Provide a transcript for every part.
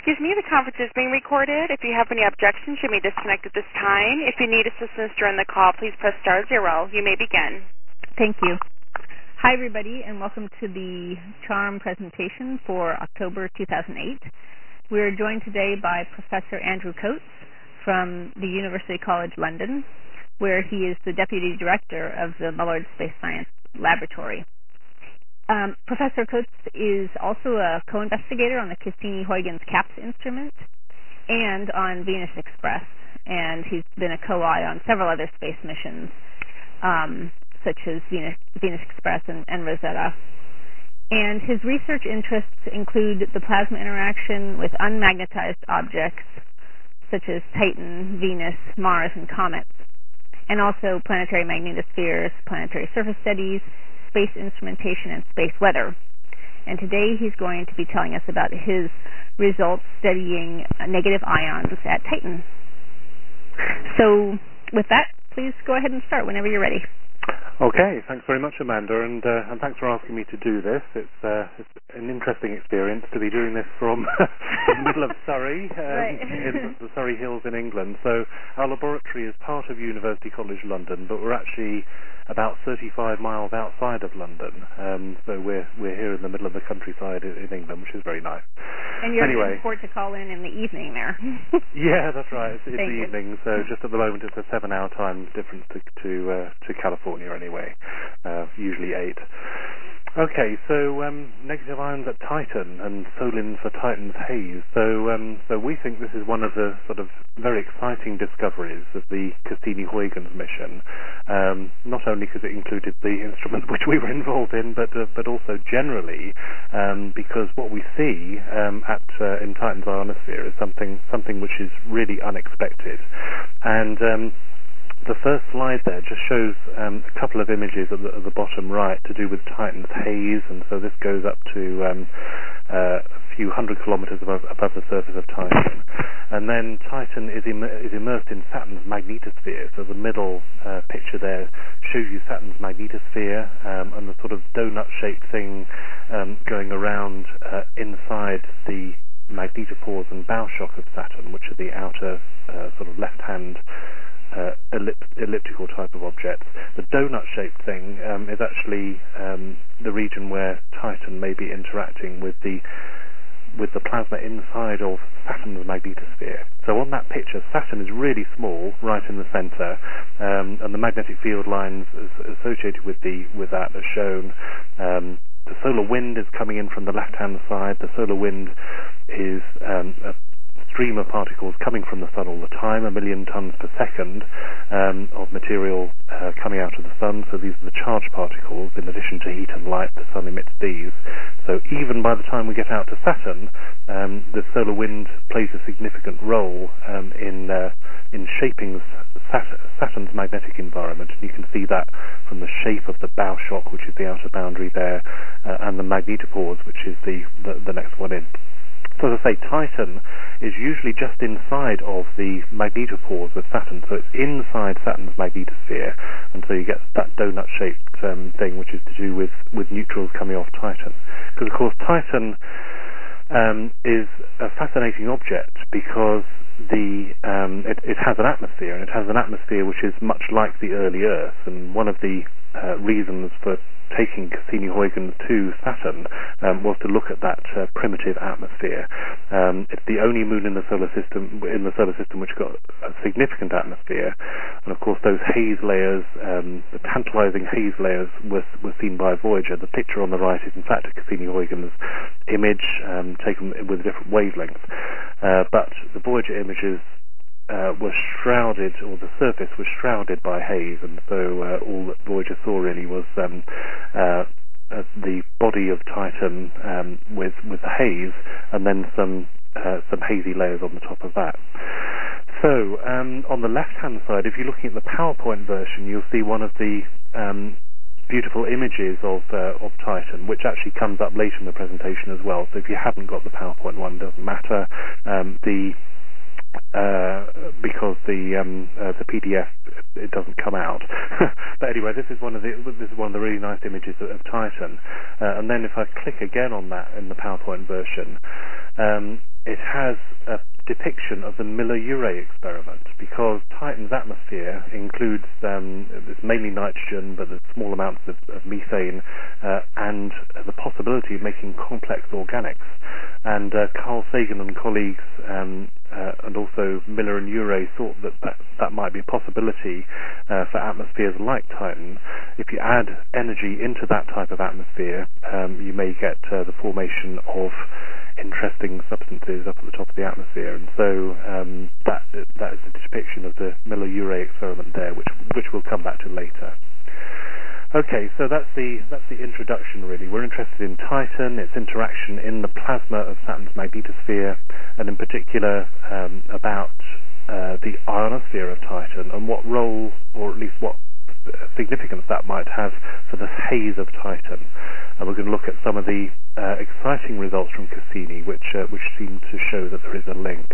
Excuse me, the conference is being recorded. If you have any objections, you may disconnect at this time. If you need assistance during the call, please press *0. You may begin. Thank you. Hi, everybody, and welcome to the CHARM presentation for October 2008. We are joined today by Professor Andrew Coates from the University College London, where he is the Deputy Director of the Mullard Space Science Laboratory. Professor Coates is also a co-investigator on the Cassini-Huygens CAPS instrument and on Venus Express, and he's been a co-I on several other space missions, such as Venus Express and Rosetta. And his research interests include the plasma interaction with unmagnetized objects, such as Titan, Venus, Mars, and comets, and also planetary magnetospheres, planetary surface studies, space instrumentation, and space weather. And today he's going to be telling us about his results studying negative ions at Titan. So with that, please go ahead and start whenever you're ready. Okay, thanks very much, Amanda, and thanks for asking me to do this. It's an interesting experience to be doing this from the middle of Surrey, right. in the Surrey Hills in England. So our laboratory is part of University College London, but we're actually about 35 miles outside of London. So we're here in the middle of the countryside in England, which is very nice. And you're looking forward to call in the evening there. Yeah, that's right. It's the evening, so just at the moment it's a 7-hour time difference to California anyway, usually 8. Okay, so negative ions at Titan and solins for Titan's haze. So we think this is one of the sort of very exciting discoveries of the Cassini-Huygens mission. Not only because it included the instrument which we were involved in, but also generally because what we see in Titan's ionosphere is something which is really unexpected. And the first slide there just shows a couple of images at the bottom right to do with Titan's haze, and so this goes up to a few hundred kilometers above the surface of Titan. And then Titan is immersed in Saturn's magnetosphere, so the middle picture there shows you Saturn's magnetosphere and the sort of donut-shaped thing going around inside the magnetopores and bow shock of Saturn, which are the outer sort of left-hand elliptical type of objects. The donut-shaped thing is actually the region where Titan may be interacting with the plasma inside of Saturn's magnetosphere. So on that picture, Saturn is really small, right in the center, and the magnetic field lines associated with that are shown. The solar wind is coming in from the left-hand side. The solar wind is a stream of particles coming from the sun all the time, 1 million tons per second of material coming out of the sun. So these are the charged particles. In addition to heat and light, the sun emits these. So even by the time we get out to Saturn, the solar wind plays a significant role in shaping Saturn's magnetic environment. And you can see that from the shape of the bow shock, which is the outer boundary there, and the magnetopores, which is the next one in. So as I say, Titan is usually just inside of the magnetopores of Saturn, so it's inside Saturn's magnetosphere, and so you get that donut-shaped thing, which is to do with neutrals coming off Titan. Because, of course, Titan is a fascinating object because it has an atmosphere, and it has an atmosphere which is much like the early Earth, and one of the reasons for taking Cassini-Huygens to Saturn was to look at that primitive atmosphere. It's the only moon in the solar system which got a significant atmosphere, and of course those haze layers, the tantalizing haze layers, were seen by Voyager. The picture on the right is in fact a Cassini-Huygens image taken with a different wavelength, but the Voyager images were shrouded, or the surface was shrouded by haze, and so all that Voyager saw really was the body of Titan with the haze, and then some hazy layers on the top of that. So on the left-hand side, if you're looking at the PowerPoint version, you'll see one of the beautiful images of Titan, which actually comes up later in the presentation as well. So if you haven't got the PowerPoint one, it doesn't matter. because the PDF it doesn't come out. But anyway, this is one of the really nice images of Titan. And then if I click again on that in the PowerPoint version, it has a depiction of the Miller-Urey experiment, because Titan's atmosphere includes it's mainly nitrogen, but there's small amounts of methane and the possibility of making complex organics. And Carl Sagan and colleagues and also Miller and Urey thought that might be a possibility for atmospheres like Titan. If you add energy into that type of atmosphere, you may get the formation of interesting substances up at the top of the atmosphere, and so that is a depiction of the Miller-Urey experiment there, which we'll come back to later. Okay, so that's the introduction really. We're interested in Titan, its interaction in the plasma of Saturn's magnetosphere, and in particular about the ionosphere of Titan and what role, or at least what significance that might have for the haze of Titan. And we're going to look at some of the exciting results from Cassini, which seem to show that there is a link.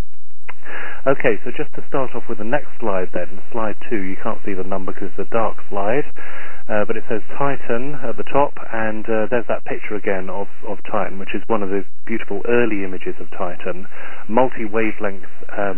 Okay, so just to start off with the next slide then, slide 2, you can't see the number because it's a dark slide, but it says Titan at the top, and there's that picture again of Titan, which is one of the beautiful early images of Titan, multi-wavelength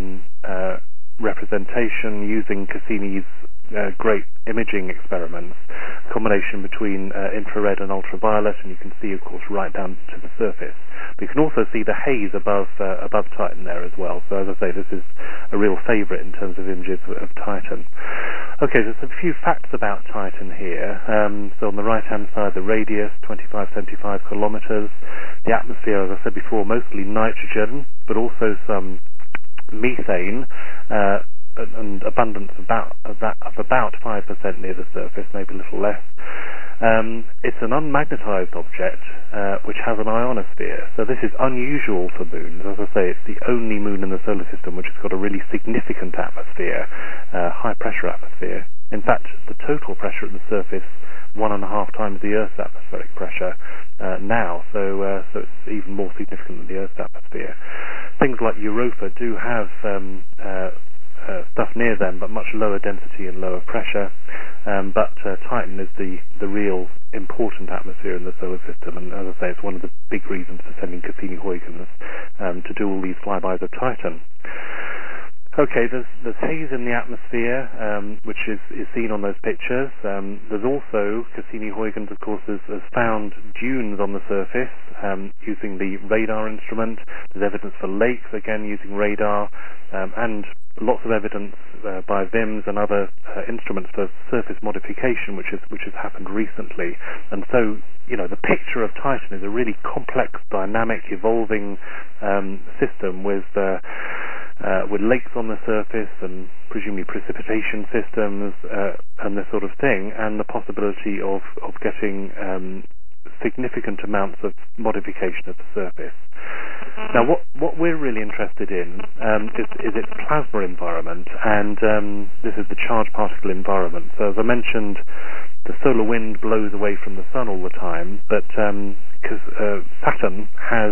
representation using Cassini's great imaging experiments, combination between infrared and ultraviolet, and you can see, of course, right down to the surface. But you can also see the haze above Titan there as well. So as I say, this is a real favourite in terms of images of Titan. Okay, there's a few facts about Titan here. So on the right-hand side, the radius, 25-75 kilometres. The atmosphere, as I said before, mostly nitrogen, but also some methane, and abundance of about 5% near the surface, maybe a little less. It's an unmagnetized object which has an ionosphere, so this is unusual for moons. As I say, it's the only moon in the solar system which has got a really significant atmosphere, high pressure atmosphere. In fact, the total pressure at the surface 1.5 times the Earth's atmospheric pressure now, so it's even more significant than the Earth's atmosphere. Things like Europa do have stuff near them, but much lower density and lower pressure. But Titan is the real important atmosphere in the solar system, and as I say, it's one of the big reasons for sending Cassini-Huygens to do all these flybys of Titan. Okay, there's haze in the atmosphere, which is seen on those pictures. There's also, Cassini-Huygens, of course, has found dunes on the surface using the radar instrument. There's evidence for lakes, again, using radar, and lots of evidence by VIMS and other instruments for surface modification, which has happened recently. And so, the picture of Titan is a really complex, dynamic, evolving system with lakes on the surface and presumably precipitation systems and this sort of thing, and the possibility of getting significant amounts of modification of the surface. Now, what we're really interested in is its plasma environment, and this is the charged particle environment. So as I mentioned, the solar wind blows away from the sun all the time, but because Saturn has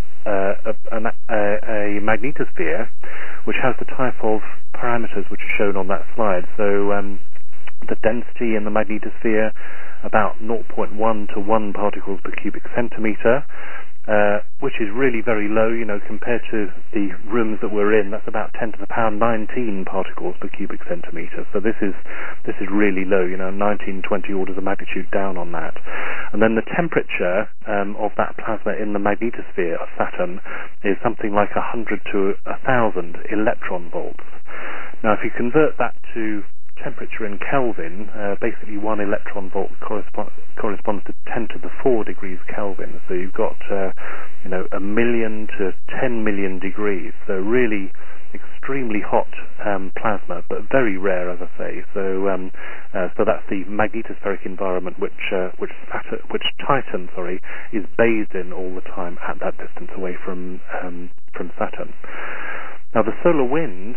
a magnetosphere which has the type of parameters which are shown on that slide. So the density in the magnetosphere, about 0.1 to 1 particles per cubic centimetre, which is really very low, compared to the rooms that we're in. That's about 10 to the power 19 particles per cubic centimetre. So this is really low, 19, 20 orders of magnitude down on that. And then the temperature of that plasma in the magnetosphere of Saturn is something like 100 to 1,000 electron volts. Now, if you convert that to temperature in Kelvin, basically 1 electron volt corresponds to 10 to the 4 degrees Kelvin. So you've got, 1 million to 10 million degrees. So really extremely hot plasma, but very rare, as I say. So that's the magnetospheric environment which Titan, is bathed in all the time at that distance away from Saturn. Now, the solar wind,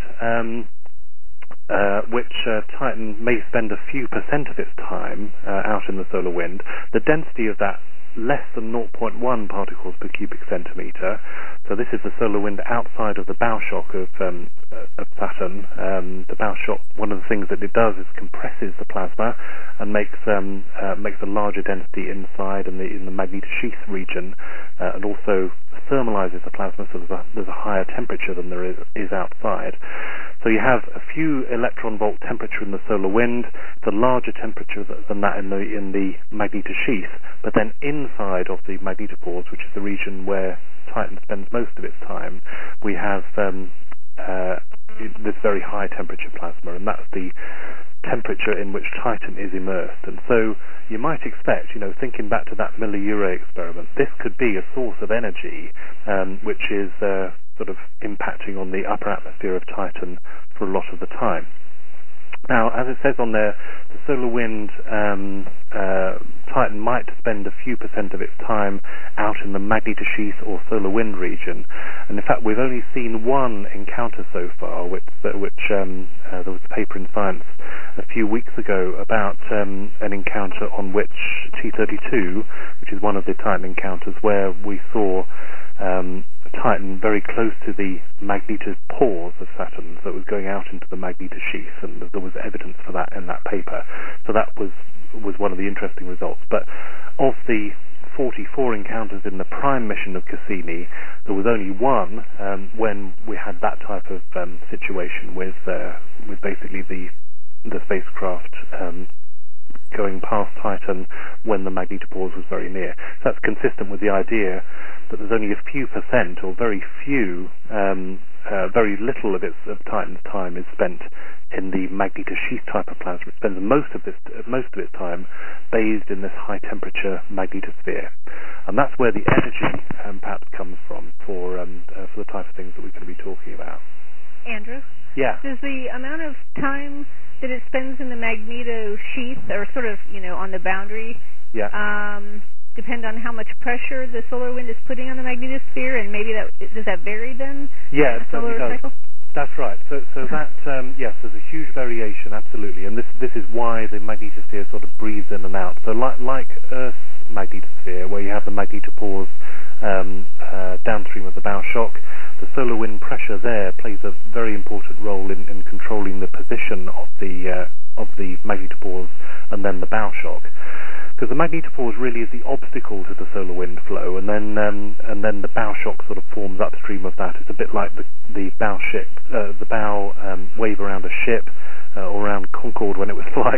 which Titan may spend a few % of its time out in the solar wind, the density of that less than 0.1 particles per cubic centimeter. So this is the solar wind outside of the bow shock of Saturn. The bow shock, one of the things that it does is compresses the plasma and makes a larger density inside in the magnetosheath region, and also thermalizes the plasma, so there's a higher temperature than there is outside. So you have a few electron volt temperature in the solar wind. It's a larger temperature than that in the magnetosheath, but then inside of the magnetopause, which is the region where Titan spends most of its time, we have this very high temperature plasma, and that's the temperature in which Titan is immersed. And so you might expect, thinking back to that Miller-Urey experiment, this could be a source of energy which is sort of impacting on the upper atmosphere of Titan for a lot of the time. Now, as it says on there, the solar wind, Titan might spend a few % of its time out in the magnetosheath or solar wind region. And in fact, we've only seen one encounter so far, which there was a paper in Science a few weeks ago about an encounter on which T32, which is one of the Titan encounters, where we saw Titan very close to the magnetopause of Saturn, so it was going out into the magnetosheath, and there was evidence for that in that paper. So that was one of the interesting results. But of the 44 encounters in the prime mission of Cassini, there was only one when we had that type of situation with basically the spacecraft going past Titan when the magnetopause was very near. So that's consistent with the idea that there's only a few % or very few, very little of Titan's time is spent in the magnetosheath type of plasma. It spends most of its time bathed in this high temperature magnetosphere, and that's where the energy perhaps comes from for the type of things that we're going to be talking about. Andrew? Yeah. Does the amount of time that it spends in the magnetosheath, or sort of, on the boundary, depend on how much pressure the solar wind is putting on the magnetosphere, and maybe does that vary then? Yeah, it certainly does. Cycle? That's right. So that yes, there's a huge variation, absolutely, and this is why the magnetosphere sort of breathes in and out. So like Earth's magnetosphere, where you have the magnetopause downstream of the bow shock, the solar wind pressure there plays a very important role in controlling the position of the magnetopause and then the bow shock. Because the magnetopause really is the obstacle to the solar wind flow, and then the bow shock sort of forms upstream of that. It's a bit like the bow wave around a ship, or around Concorde when it was flying.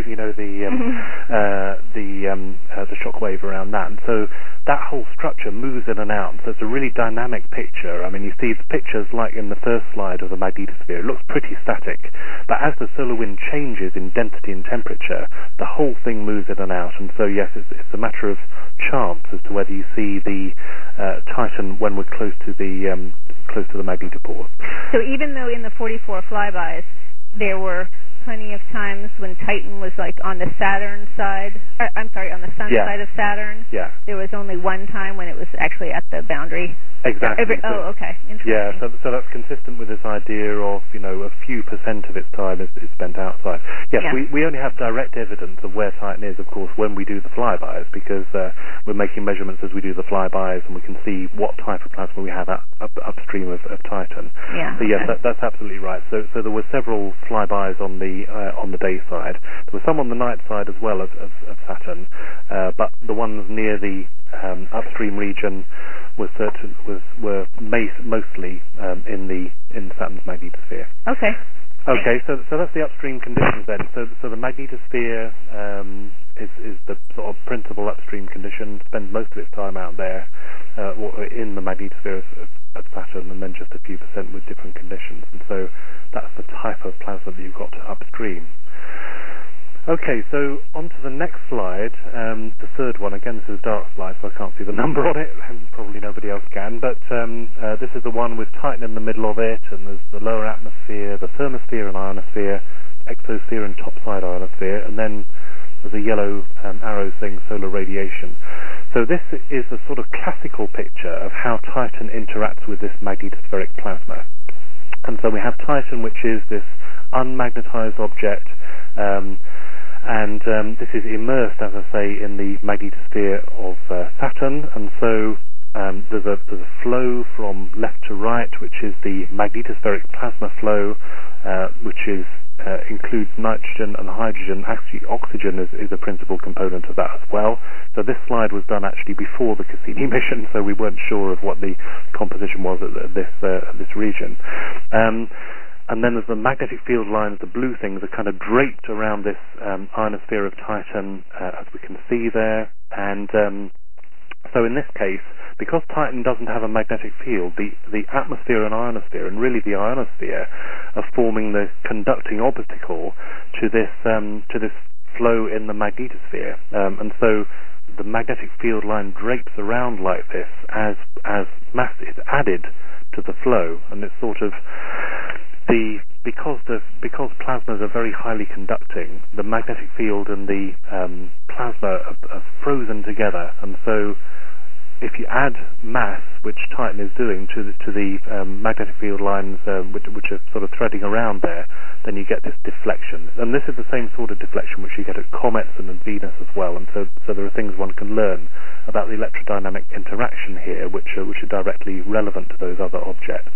The shock wave around that, and so that whole structure moves in and out. So it's a really dynamic picture. I mean, you see the pictures like in the first slide of the magnetosphere. It looks pretty static, but as the solar wind changes in density and temperature, the whole thing moves in and out. And so yes, it's a matter of chance as to whether you see the Titan when we're close to the magnetopause. So even though in the 44 flybys there were plenty of times when Titan was like on the Saturn side, on the sun side of Saturn, there was only one time when it was actually at the boundary. Exactly. Okay. Interesting. Yeah, so that's consistent with this idea of, a few % of its time is spent outside. Yes, we only have direct evidence of where Titan is, of course, when we do the flybys, because we're making measurements as we do the flybys, and we can see what type of plasma we have upstream of Titan. Yeah. So yes, that's absolutely right. So there were several flybys on the day side. There were some on the night side as well of Saturn, but the ones near the upstream region were mostly in Saturn's magnetosphere. Okay. Okay, so that's the upstream conditions then. So the magnetosphere is the sort of principal upstream condition. Spends most of its time out there, in the magnetosphere of Saturn, and then just a few % with different conditions. And so that's the type of plasma that you've got upstream. Okay, so on to the next slide, the third one. Again, this is a dark slide, so I can't see the number on it, and probably nobody else can, but this is the one with Titan in the middle of it, and there's the lower atmosphere, the thermosphere and ionosphere, exosphere and topside ionosphere, and then there's a yellow arrow saying solar radiation. So this is a sort of classical picture of how Titan interacts with this magnetospheric plasma. And so we have Titan, which is this unmagnetized object, and this is immersed, as I say, in the magnetosphere of Saturn, and so there's a flow from left to right, which is the magnetospheric plasma flow, which includes nitrogen and hydrogen. Actually, oxygen is a principal component of that as well. So this slide was done actually before the Cassini mission, so we weren't sure of what the composition was at this region. And then there's the magnetic field lines, the blue things are kind of draped around this ionosphere of Titan, as we can see there. And so in this case, because Titan doesn't have a magnetic field, the atmosphere and ionosphere, and really the ionosphere, are forming the conducting obstacle to this flow in the magnetosphere. And so the magnetic field line drapes around like this as mass is added to the flow, and it's sort of because plasmas are very highly conducting, the magnetic field and the plasma are frozen together, and so if you add mass, which Titan is doing, to the magnetic field lines which are sort of threading around there, then you get this deflection. And this is the same sort of deflection which you get at comets and at Venus as well. And so there are things one can learn about the electrodynamic interaction here, which are directly relevant to those other objects.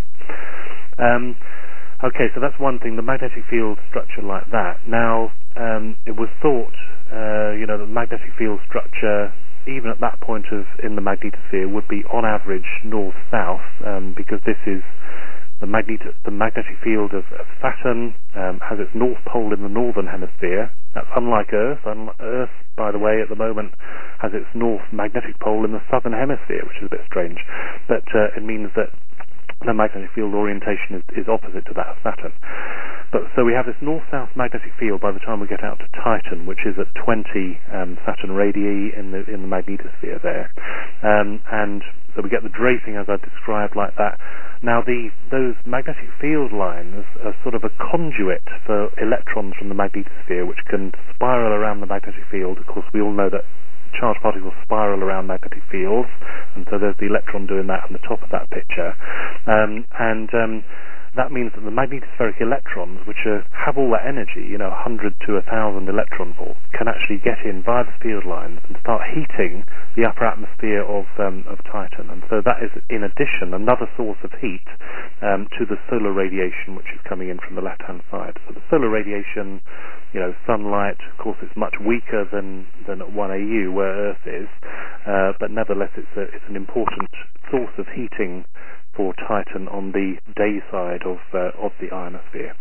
Okay, so that's one thing, the magnetic field structure like that. Now, it was thought, the magnetic field structure, even at that point in the magnetosphere, would be on average north-south, because this is the magnetic field of Saturn has its north pole in the northern hemisphere. That's unlike Earth. Earth, by the way, at the moment has its north magnetic pole in the southern hemisphere, which is a bit strange. But it means that the magnetic field orientation is opposite to that of Saturn. But so we have this north-south magnetic field by the time we get out to Titan, which is at 20 Saturn radii in the magnetosphere there, and so we get the draping as I described like that. Now those magnetic field lines are sort of a conduit for electrons from the magnetosphere, which can spiral around the magnetic field. Of course, we all know that charged particles spiral around magnetic fields, and so there's the electron doing that on the top of that picture, and that means that the magnetospheric electrons, which have all that energy, 100 to 1,000 electron volts, can actually get in via the field lines and start heating the upper atmosphere of Titan. And so that is, in addition, another source of heat to the solar radiation which is coming in from the left-hand side. So the solar radiation, sunlight, of course, it's much weaker than at 1 AU where Earth is, but nevertheless it's an important source of heating for Titan on the day side of the ionosphere.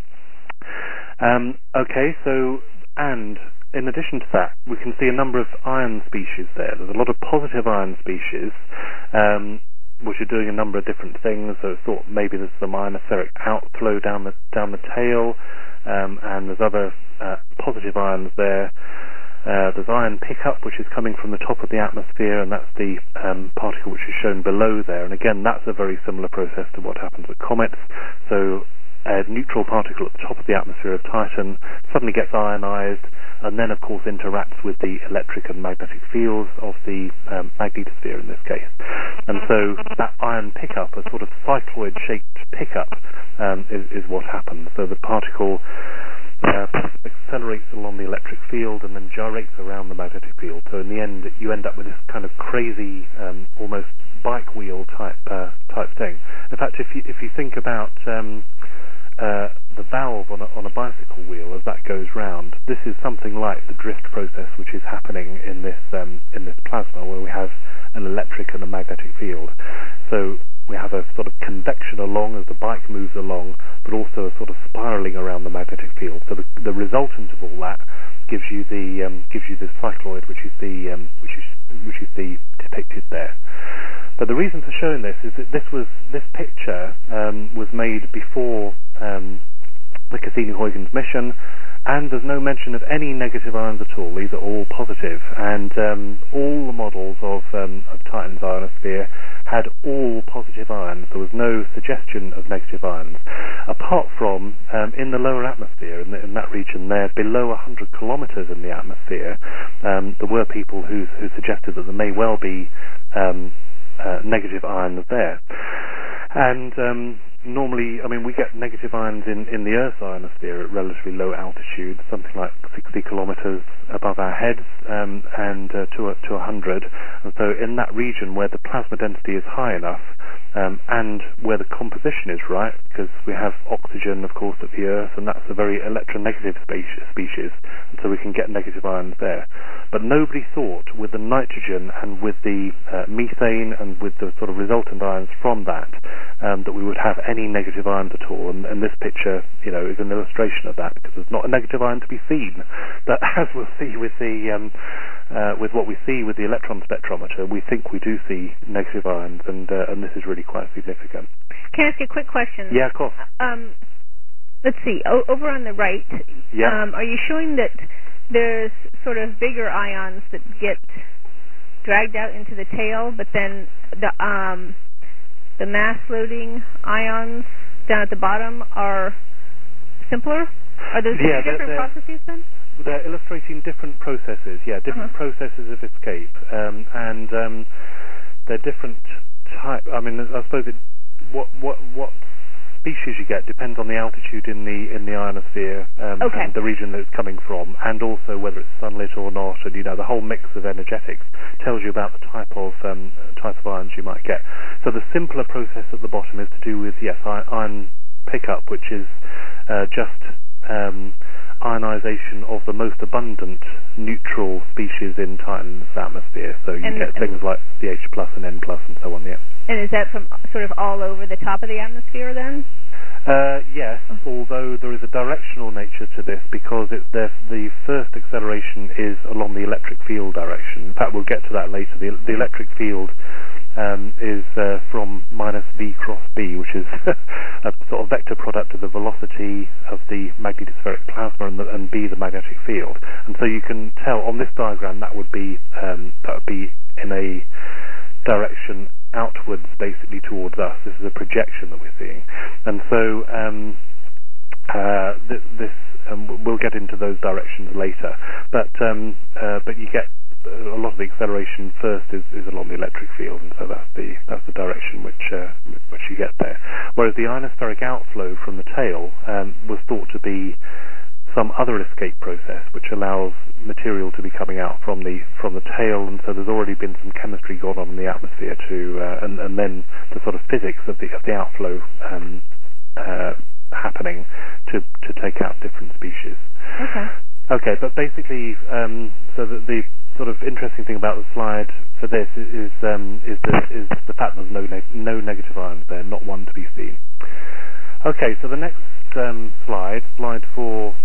And in addition to that, we can see a number of ion species there. There's a lot of positive ion species, which are doing a number of different things. So I thought maybe there's some ionospheric outflow down the tail, and there's other positive ions there. There's ion pickup, which is coming from the top of the atmosphere, and that's the particle which is shown below there. And again, that's a very similar process to what happens at comets. So a neutral particle at the top of the atmosphere of Titan suddenly gets ionized, and then, of course, interacts with the electric and magnetic fields of the magnetosphere in this case. And so that ion pickup, a sort of cycloid-shaped pickup, is what happens. So the particle accelerates along the electric field and then gyrates around the magnetic field. So in the end, you end up with this kind of crazy, almost bike wheel type thing. In fact, if you think about the valve on a bicycle wheel as that goes round, this is something like the drift process which is happening in this plasma, where we have an electric and a magnetic field. So we have a sort of convection along as the bike moves along, but also a sort of spiraling around the magnetic field. So the resultant of all that gives you this cycloid, which you see depicted there. But the reason for showing this is that this picture was made before the Cassini-Huygens mission, and there's no mention of any negative ions at all. These are all positive, and all the models of Titan's ionosphere had all positive ions. There was no suggestion of negative ions, apart from in the lower atmosphere, in that region there, below 100 kilometers in the atmosphere, there were people who suggested that there may well be negative ions there. And normally, I mean, we get negative ions in the Earth's ionosphere at relatively low altitudes, something like 60 kilometers above our heads, and to 100. And so in that region where the plasma density is high enough, and where the composition is right, because we have oxygen, of course, at the Earth, and that's a very electronegative species, and so we can get negative ions there. But nobody thought with the nitrogen and with the methane and with the sort of resultant ions from that, that we would have any negative ions at all. And this picture, is an illustration of that, because there's not a negative ion to be seen. But as we'll see with the with what we see with the electron spectrometer, we think we do see negative ions, and this is really quite significant. Can I ask you a quick question? Yeah, of course. Let's see. Over on the right, are you showing that there's sort of bigger ions that get dragged out into the tail, but then the mass loading ions down at the bottom are simpler? Are those different processes then? They're illustrating different processes, different processes of escape, and they're different type. I mean, I suppose what species you get depends on the altitude in the ionosphere, and the region that it's coming from, and also whether it's sunlit or not, and the whole mix of energetics tells you about the type of ions you might get. So the simpler process at the bottom is to do with ion pickup, which is just ionization of the most abundant neutral species in Titan's atmosphere. So you get things like CH+ and N+ and so on. And is that from sort of all over the top of the atmosphere then? Yes, although there is a directional nature to this, because the first acceleration is along the electric field direction. In fact, we'll get to that later. The electric field is from minus V cross B, which is a sort of vector product of the velocity of the magnetospheric plasma and B, the magnetic field. And so you can tell on this diagram that would be in a direction outwards, basically towards us. This is a projection that we're seeing, and so we'll get into those directions later. But you get a lot of the acceleration first is along the electric field, and so that's the direction which you get there. Whereas the ionospheric outflow from the tail was thought to be some other escape process which allows material to be coming out from the tail, and so there's already been some chemistry going on in the atmosphere and then the sort of physics of the outflow happening to take out different species. Okay, but basically, so the sort of interesting thing about the slide for this is the fact there's no negative ions there, not one to be seen. Okay, so the next slide 4.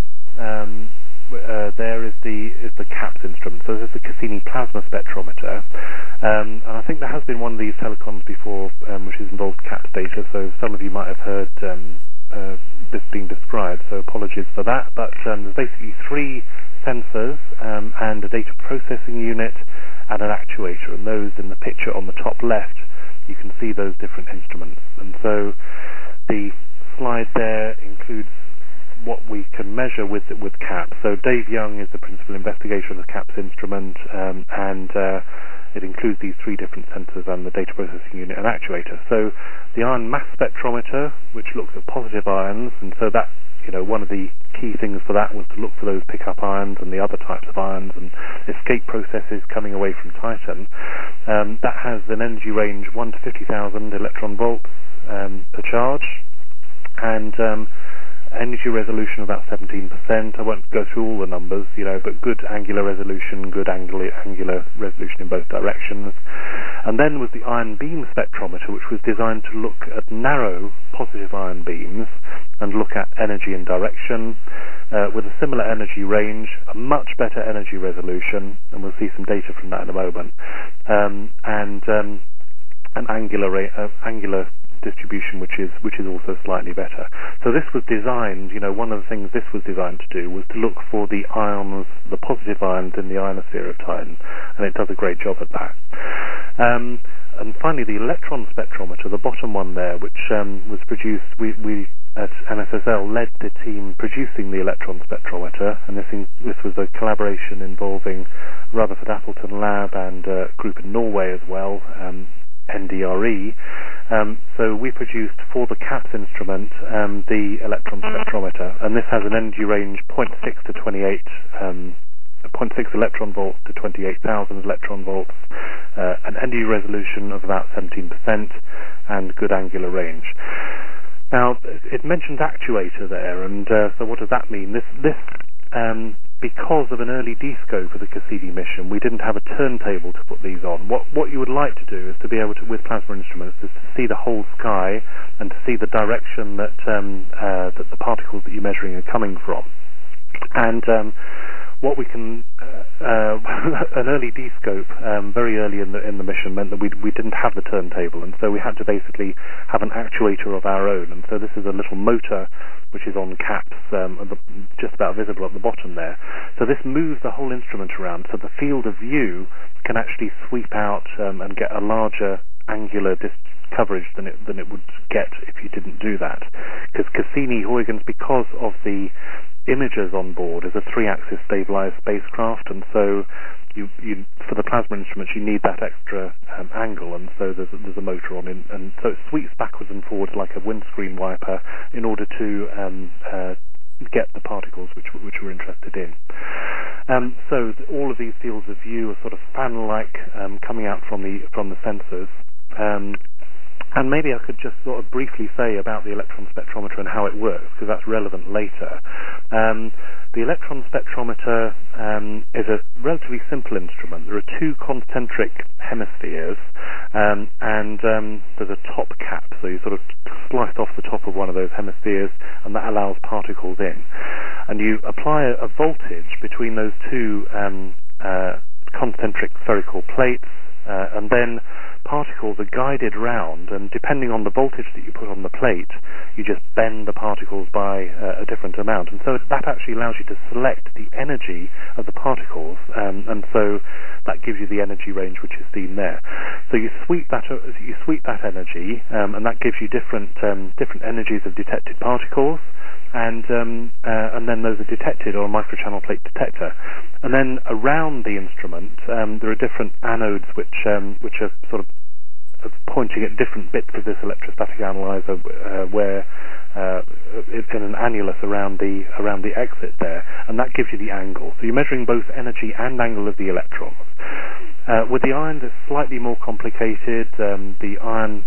There is the CAPS instrument. So this is the Cassini plasma spectrometer, and I think there has been one of these telecoms before, which has involved CAPS data. So some of you might have heard this being described. So apologies for that. But there's basically 3 sensors and a data processing unit and an actuator. And those in the picture on the top left, you can see those different instruments. And so the slide there includes what we can measure with CAPS. So Dave Young is the principal investigator of the CAPS instrument, and it includes these 3 different sensors and the data processing unit and actuator. So the ion mass spectrometer, which looks at positive ions, and so that, one of the key things for that was to look for those pickup ions and the other types of ions and escape processes coming away from Titan. That has an energy range 1 to 50,000 electron volts per charge, and energy resolution about 17%. I won't go through all the numbers, but good angular resolution, good angular resolution in both directions. And then was the ion beam spectrometer, which was designed to look at narrow positive ion beams and look at energy and direction with a similar energy range, a much better energy resolution, and we'll see some data from that in a moment, and an angular distribution which is also slightly better. So this was designed, one of the things this was designed to do was to look for the ions, the positive ions in the ionosphere of Titan, and it does a great job at that. And finally, the electron spectrometer, the bottom one there, which was produced, we at NSSL led the team producing the electron spectrometer, and this was a collaboration involving Rutherford Appleton Lab and a group in Norway as well, NDRE. So we produced for the CAPS instrument the electron spectrometer, and this has an energy range 0.6 to 28, 0.6 electron volts to 28,000 electron volts, an energy resolution of about 17%, and good angular range. Now, it mentions actuator there, and so what does that mean? This because of an early D-scope of the Cassini mission, we didn't have a turntable to put these on. What you would like to do is to be able to, with plasma instruments, is to see the whole sky and to see the direction that the particles that you're measuring are coming from. And what we can, an early D-scope, very early in the mission, meant that we didn't have the turntable, and so we had to basically have an actuator of our own. And so this is a little motor which is on CAPS, just about visible at the bottom there. So this moves the whole instrument around, so the field of view can actually sweep out and get a larger angular coverage than it would get if you didn't do that. Because Cassini-Huygens, because of the imagers on board, is a 3-axis stabilized spacecraft, and so you for the plasma instruments you need that extra angle, and so there's a motor on it, and so it sweeps backwards and forwards like a windscreen wiper in order to get the particles which we're interested in. So all of these fields of view are sort of fan-like coming out from the sensors. And maybe I could just sort of briefly say about the electron spectrometer and how it works, because that's relevant later. The electron spectrometer is a relatively simple instrument. There are 2 concentric hemispheres, and there's a top cap, so you sort of slice off the top of one of those hemispheres, and that allows particles in. And you apply a voltage between those 2 concentric spherical plates, and then particles are guided round, and depending on the voltage that you put on the plate, you just bend the particles by a different amount, and so that actually allows you to select the energy of the particles, and so that gives you the energy range which is seen there. So you sweep that energy, and that gives you different energies of detected particles. And then those are detected on a microchannel plate detector. And then around the instrument, there are different anodes which are sort of pointing at different bits of this electrostatic analyzer, where in an annulus around the exit there, and that gives you the angle. So you're measuring both energy and angle of the electrons. With the ions, it's slightly more complicated. The ion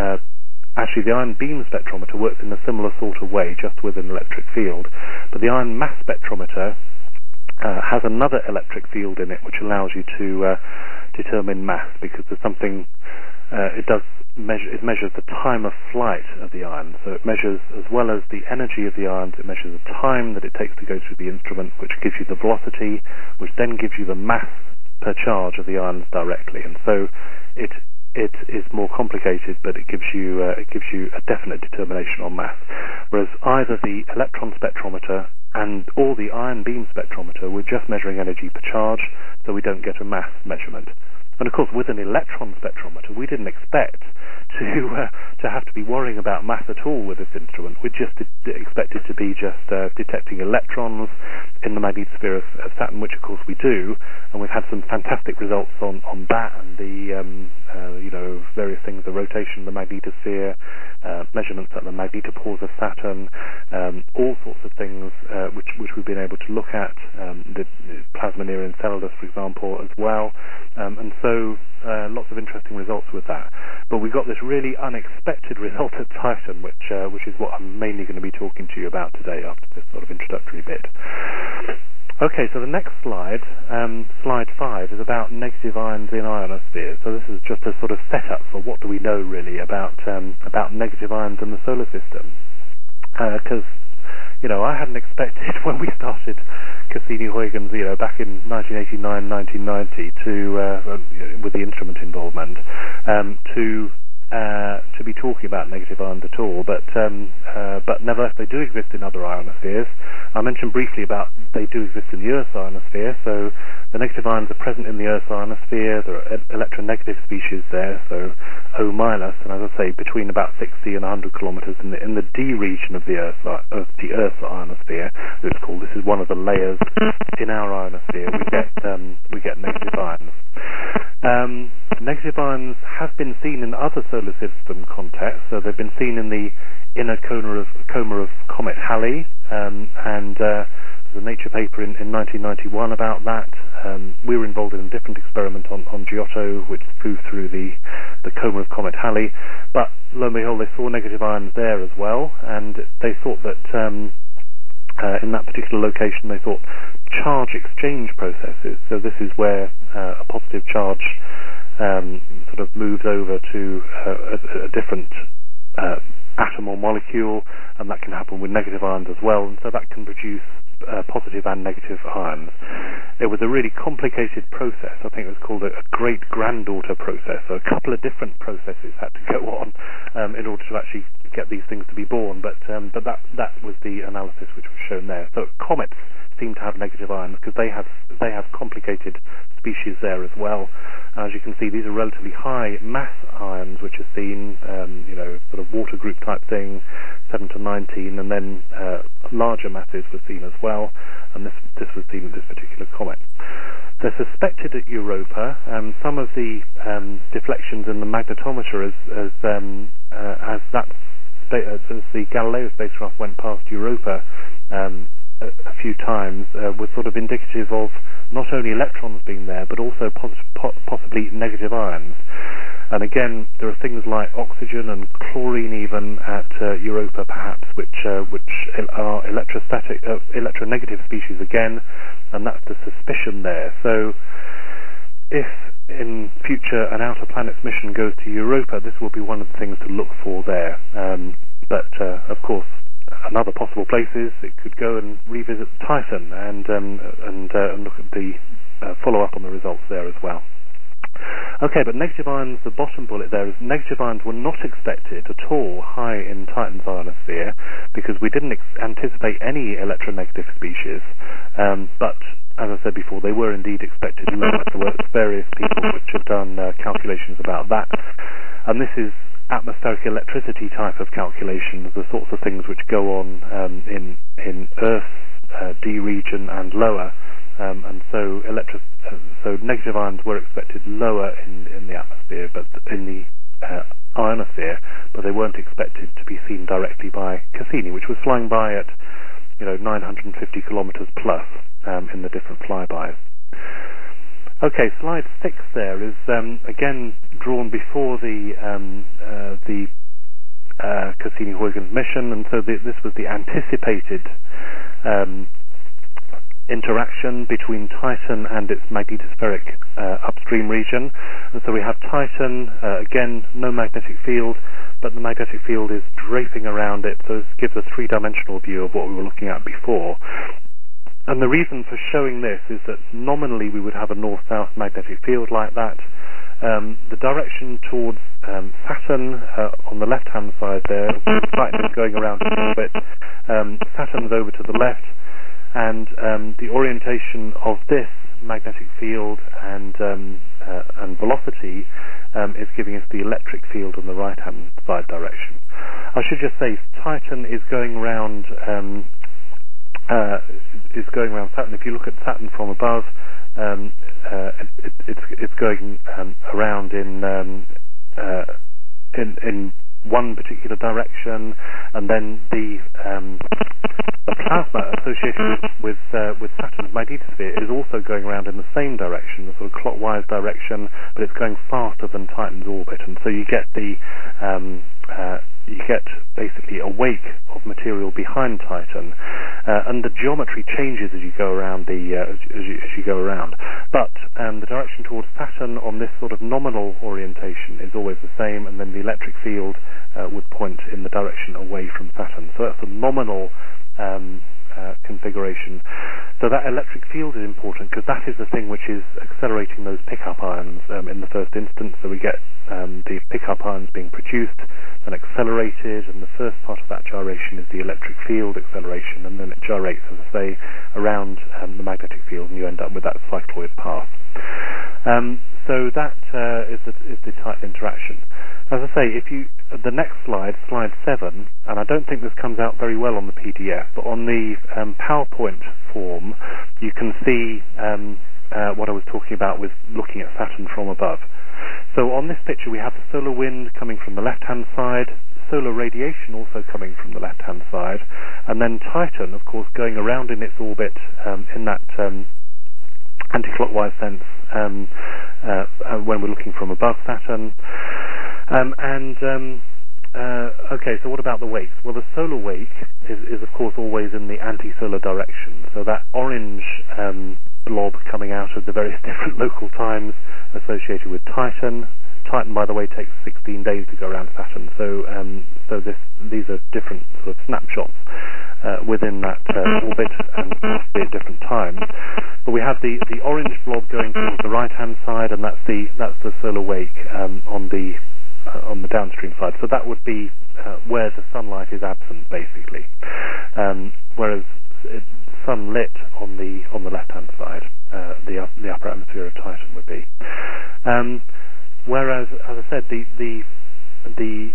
beam spectrometer works in a similar sort of way, just with an electric field. But the ion mass spectrometer has another electric field in it, which allows you to determine mass, because there's something. It measures the time of flight of the ion. So it measures, as well as the energy of the ions, it measures the time that it takes to go through the instrument, which gives you the velocity, which then gives you the mass per charge of the ions directly. And so it is more complicated, but it gives you a definite determination on mass. Whereas either the electron spectrometer or the ion beam spectrometer, we're just measuring energy per charge, so we don't get a mass measurement. And of course, with an electron spectrometer, we didn't expect to have to be worrying about mass at all with this instrument. We just expected to be just detecting electrons in the magnetosphere of Saturn, which of course we do, and we've had some fantastic results on that and the various things, the rotation of the magnetosphere, measurements at the magnetopause of Saturn, all sorts of things which we've been able to look at, the plasma near Enceladus, for example, as well, and so lots of interesting results with that. But we got this really unexpected result at Titan, which is what I'm mainly going to be talking to you about today after this sort of introductory bit. Okay, so the next slide, slide 5, is about negative ions in ionospheres. So this is just a sort of setup for what do we know really about negative ions in the solar system. Because I hadn't expected when we started Cassini-Huygens, back in 1989, 1990, with the instrument involvement, to be talking about negative ions at all, but nevertheless they do exist in other ionospheres. I mentioned briefly about they do exist in the Earth's ionosphere, so the negative ions are present in the Earth's ionosphere. There are electronegative species there, so O-, and as I say, between about 60 and 100 kilometers in the D region of the Earth's ionosphere. It's called. This is one of the layers in our ionosphere. We get negative ions. Negative ions have been seen in other solar system contexts. So they've been seen in the inner coma of Comet Halley, and there's a Nature paper in 1991 about that. We were involved in a different experiment on Giotto, which flew through the coma of Comet Halley. But lo and behold, they saw negative ions there as well, and they thought that in that particular location, they thought charge exchange processes. So this is where a positive charge sort of moves over to a different atom or molecule, and that can happen with negative ions as well, and so that can produce positive and negative ions. It was a really complicated process. I think it was called a great-granddaughter process. So a couple of different processes had to go on in order to actually get these things to be born, but that was the analysis which was shown there. So comets seem to have negative ions because they have complicated species there as well. As you can see, these are relatively high mass ions which are seen, sort of water group type thing, 7 to 19, and then larger masses were seen as well, and this was seen at this particular comet. They're suspected at Europa. Some of the deflections in the magnetometer as the Galileo spacecraft went past Europa a few times, was sort of indicative of not only electrons being there, but also possibly negative ions. And again, there are things like oxygen and chlorine even at Europa, perhaps, which are electronegative species again, and that's the suspicion there. So if in future an outer planets mission goes to Europa, this will be one of the things to look for there. But of course, another possible place is it could go and revisit Titan and look at the follow-up on the results there as well. Okay, but negative ions, the bottom bullet there is negative ions were not expected at all high in Titan's ionosphere because we didn't anticipate any electronegative species, but as I said before, they were indeed expected low. There were various people which have done calculations about that, and this is atmospheric electricity type of calculations, the sorts of things which go on in Earth's D region and lower. And so negative ions were expected lower in the atmosphere, but in the ionosphere, but they weren't expected to be seen directly by Cassini, which was flying by at 950 kilometers plus in the different flybys. Okay, slide 6 there is again drawn before the Cassini-Huygens mission, and so this was the anticipated interaction between Titan and its magnetospheric upstream region. And so we have Titan, again, no magnetic field, but the magnetic field is draping around it, so this gives a three-dimensional view of what we were looking at before. And the reason for showing this is that nominally we would have a north-south magnetic field like that. The direction towards Saturn on the left-hand side there, Titan is going around a little bit, Saturn's over to the left, and the orientation of this magnetic field and velocity is giving us the electric field on the right-hand side direction. I should just say Titan is going around Saturn. If you look at Saturn from above, it's going around in one particular direction, and then the plasma associated with Saturn's magnetosphere is also going around in the same direction, the sort of clockwise direction, but it's going faster than Titan's orbit, and so you get basically a wake of material behind Titan, and the geometry changes as you go around as you go around. But the direction towards Saturn on this sort of nominal orientation is always the same, and then the electric field would point in the direction away from Saturn. So that's a nominal configuration. So that electric field is important because that is the thing which is accelerating those pickup ions in the first instance. So we get the pickup ions being produced and accelerated, and the first part of that gyration is the electric field acceleration, and then it gyrates, as I say, around the magnetic field, and you end up with that cycloid path. So that is the Titan interaction. As I say, the next slide, slide 7, and I don't think this comes out very well on the PDF, but on the PowerPoint form, you can see what I was talking about with looking at Saturn from above. So on this picture we have the solar wind coming from the left-hand side, solar radiation also coming from the left-hand side, and then Titan, of course, going around in its orbit in that anti-clockwise sense when we're looking from above Saturn. Okay, so what about the wakes? Well, the solar wake is of course always in the anti-solar direction, so that orange blob coming out of the various different local times associated with Titan. Titan, by the way, takes 16 days to go around Saturn, so these are different sort of snapshots within that orbit and possibly at different times. But we have the orange blob going towards the right-hand side, and that's the solar wake on the downstream side. So that would be where the sunlight is absent, basically, whereas it's sunlit on the left-hand side. The upper atmosphere of Titan would be. Whereas, as I said, the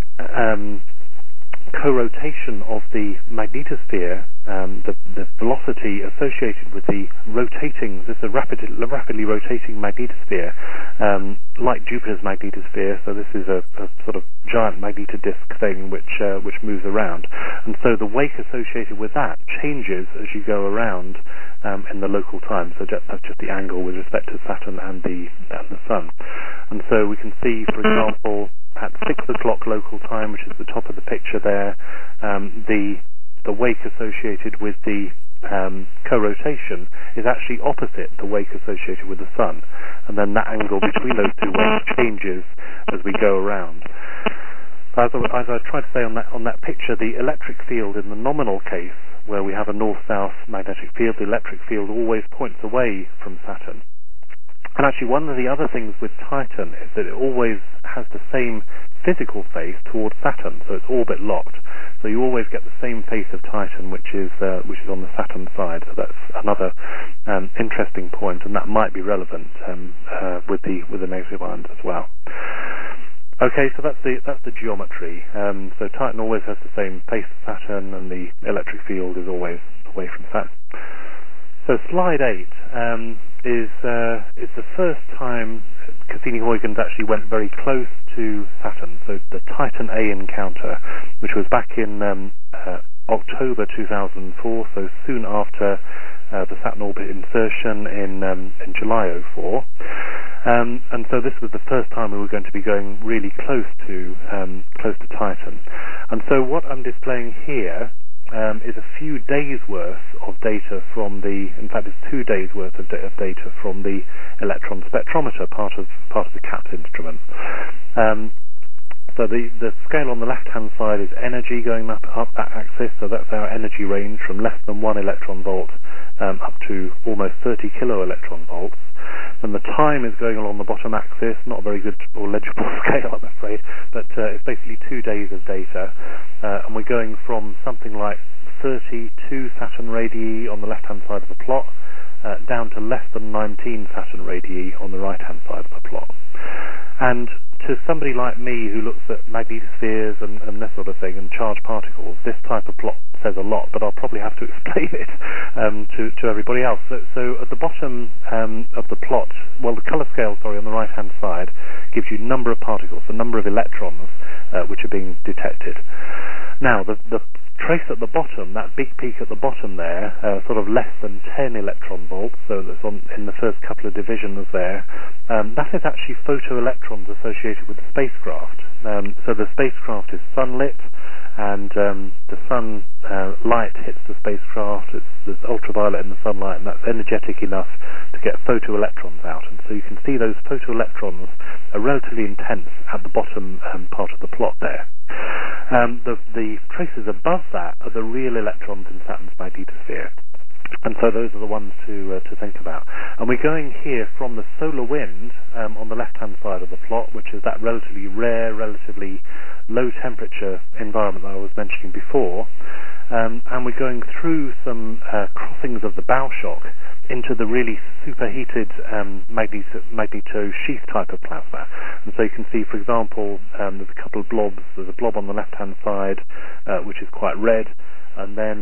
co-rotation of the magnetosphere, the velocity associated with the rotating, this is a rapidly rotating magnetosphere, like Jupiter's magnetosphere. So this is a sort of giant magnetodisk thing which moves around, and so the wake associated with that changes as you go around in the local time. So that's just the angle with respect to Saturn and the Sun. And so we can see, for example, at 6 o'clock local time, which is the top of the picture there, the wake associated with the co-rotation is actually opposite the wake associated with the Sun, and then that angle between those two wakes changes as we go around. As I tried to say on that picture, the electric field in the nominal case, where we have a north-south magnetic field, the electric field always points away from Saturn. And actually, one of the other things with Titan is that it always has the same physical face towards Saturn, so it's orbit locked. So you always get the same face of Titan, which is on the Saturn side. So that's another interesting point, and that might be relevant with the negative ions as well. Okay, so that's the geometry. So Titan always has the same face of Saturn, and the electric field is always away from Saturn. So slide 8 is the first time Cassini-Huygens actually went very close to Saturn. So the Titan A encounter, which was back in October 2004, so soon after the Saturn orbit insertion in July 2004. And so this was the first time we were going to be going really close to Titan. And so what I'm displaying here is a few days worth of data from in fact it's 2 days worth of data from the electron spectrometer, part of the CAPS instrument. So the scale on the left-hand side is energy going up that axis, so that's our energy range from less than 1 electron volt up to almost 30 kilo electron volts. And the time is going along the bottom axis, not a very good or legible scale, I'm afraid, but it's basically 2 days of data, and we're going from something like 32 Saturn radii on the left-hand side of the plot down to less than 19 Saturn radii on the right-hand side of the plot. And to somebody like me who looks at magnetospheres and this sort of thing and charged particles, this type of plot says a lot, but I'll probably have to explain it to everybody else. So at the bottom of the plot, well, the color scale, on the right-hand side gives you number of particles, the number of electrons which are being detected. Now, the trace at the bottom, that big peak at the bottom there, sort of less than 10 electron volts, so that's in the first couple of divisions there, that is actually photoelectrons associated with the spacecraft. So the spacecraft is sunlit, and the sun light hits the spacecraft. There's ultraviolet in the sunlight, and that's energetic enough to get photoelectrons out. And so you can see those photoelectrons are relatively intense at the bottom part of the plot there. The traces above that are the real electrons in Saturn's magnetosphere. And so those are the ones to think about. And we're going here from the solar wind on the left-hand side of the plot, which is that relatively rare, relatively low-temperature environment that I was mentioning before. And we're going through some crossings of the bow shock into the really superheated magneto sheath type of plasma. And so you can see, for example, there's a couple of blobs. There's a blob on the left-hand side, which is quite red, and then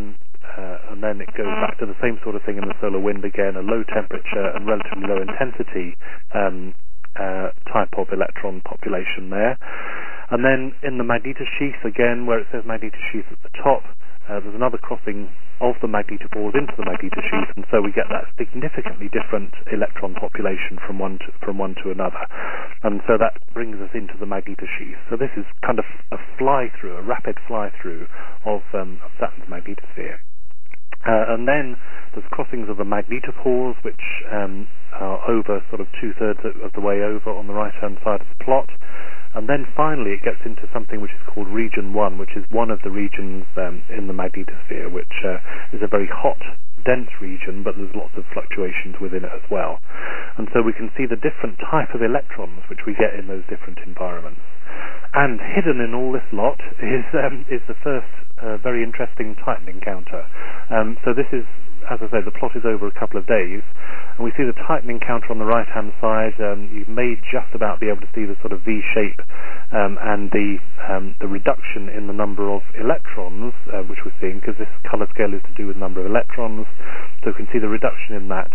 it goes back to the same sort of thing in the solar wind again, a low temperature and relatively low intensity type of electron population there. And then in the magnetosheath, again, where it says magnetosheath at the top, there's another crossing of the magnetopores into the magnetosheath, and so we get that significantly different electron population from one to another. And so that brings us into the magnetosheath. So this is kind of a rapid fly-through of Saturn's magnetosphere. And then there's crossings of the magnetopores, which are over sort of 2/3 of the way over on the right-hand side of the plot. And then finally it gets into something which is called region 1, which is one of the regions in the magnetosphere, which is a very hot, dense region, but there's lots of fluctuations within it as well. And so we can see the different type of electrons which we get in those different environments. And hidden in all this lot is the first very interesting Titan encounter. So this is, as I say, the plot is over a couple of days, and we see the Titan encounter on the right-hand side. You may just about be able to see the sort of V shape and the reduction in the number of electrons which we're seeing, because this color scale is to do with number of electrons. So we can see the reduction in that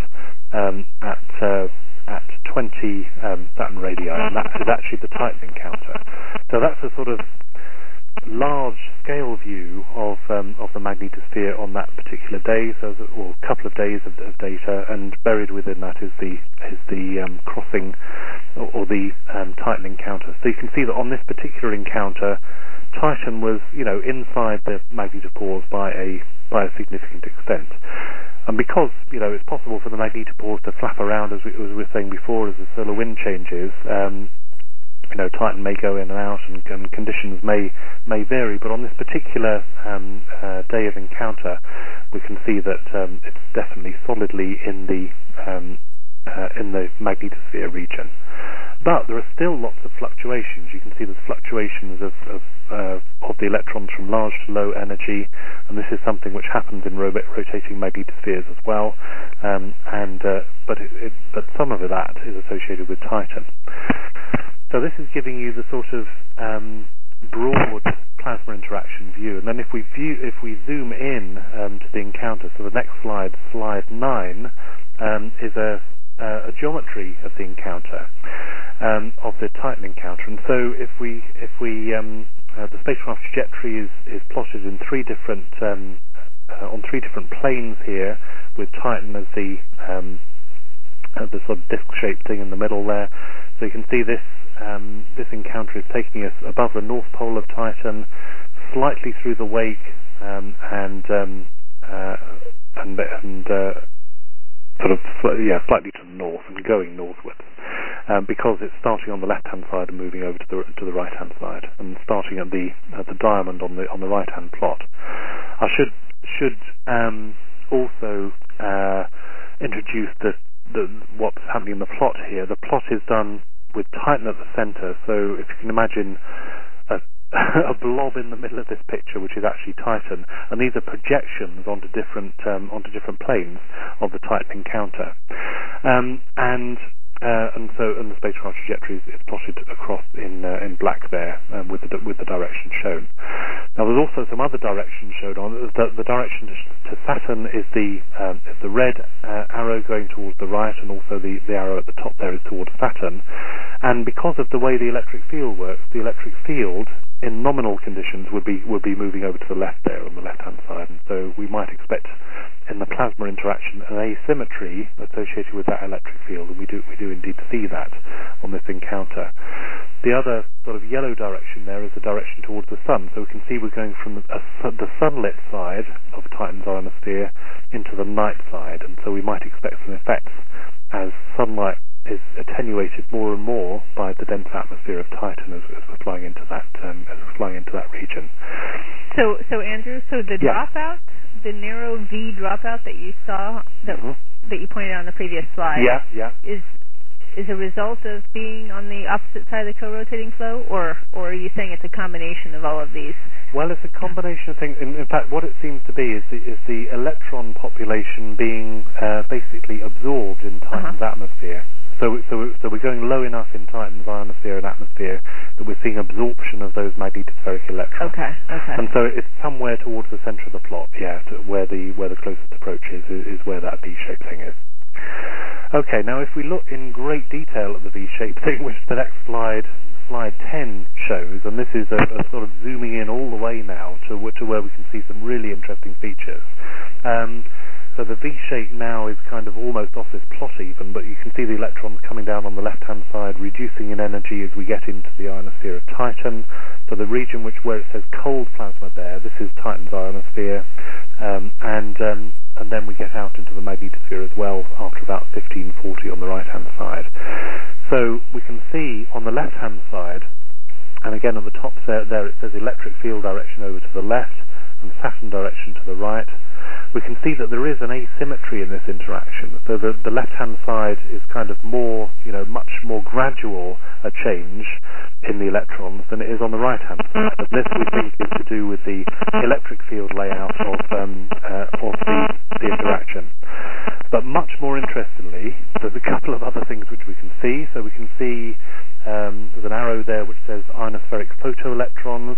at 20 Saturn radii, and that is actually the Titan encounter. So that's a sort of large-scale view of the magnetosphere on that particular day, or a couple of days of data, and buried within that is the crossing or the Titan encounter. So you can see that on this particular encounter, Titan was, inside the magnetopores by a significant extent. And because, it's possible for the magnetopores to flap around, as we were saying before, as the solar wind changes, Titan may go in and out, and conditions may vary. But on this particular day of encounter, we can see that it's definitely solidly in the magnetosphere region. But there are still lots of fluctuations. You can see there's fluctuations of the electrons from large to low energy, and this is something which happens in rotating magnetospheres as well. But some of that is associated with Titan. So this is giving you the sort of broad plasma interaction view. And then if we zoom in to the encounter, so the next slide 9, is a geometry of the encounter, of the Titan encounter. And so if we the spacecraft trajectory is plotted in on three different planes here, with Titan as the sort of disc-shaped thing in the middle there. So you can see this encounter is taking us above the north pole of Titan, slightly through the wake, and slightly to the north and going northwards, because it's starting on the left-hand side and moving over to the right-hand side, and starting at the diamond on the right-hand plot. I should also introduce what's happening in the plot here. The plot is done with Titan at the center, so if you can imagine a blob in the middle of this picture, which is actually Titan, and these are projections onto different planes of the Titan encounter, and the spacecraft trajectory is plotted across in black there, with the direction shown. Now there's also some other directions shown on. The direction to Saturn is the red arrow going towards the right, and also the arrow at the top there is towards Saturn. And because of the way the electric field works, the electric field in nominal conditions would be moving over to the left there on the left-hand side, and so we might expect in the plasma interaction an asymmetry associated with that electric field, and we do indeed see that on this encounter. The other sort of yellow direction there is the direction towards the sun, so we can see we're going from the sunlit side of Titan's ionosphere into the night side, and so we might expect some effects as sunlight is attenuated more and more by the dense atmosphere of Titan as we're flying into that region. So Andrew, the dropout, the narrow V dropout that you saw that you pointed out on the previous slide, is a result of being on the opposite side of the co-rotating flow, or are you saying it's a combination of all of these? Well, it's a combination of things. In fact, what it seems to be is the electron population being basically absorbed in Titan's atmosphere. So we're going low enough in Titan's ionosphere and atmosphere that we're seeing absorption of those magnetospheric electrons. Okay. And so it's somewhere towards the centre of the plot, where the closest approach is where that V-shaped thing is. Okay, now if we look in great detail at the V-shaped thing, which the next slide 10 shows, and this is a sort of zooming in all the way now to where we can see some really interesting features. So the V shape now is kind of almost off this plot even, but you can see the electrons coming down on the left-hand side, reducing in energy as we get into the ionosphere of Titan. So the region where it says cold plasma there, this is Titan's ionosphere, and then we get out into the magnetosphere as well after about 1540 on the right-hand side. So we can see on the left-hand side, and again at the top there it says electric field direction over to the left and Saturn direction to the right. We can see that there is an asymmetry in this interaction. So the left-hand side is kind of more, much more gradual a change in the electrons than it is on the right-hand side. And this, we think, is to do with the electric field layout of the interaction. But much more interestingly, there's a couple of other things which we can see. So we can see there's an arrow there which says ionospheric photoelectrons.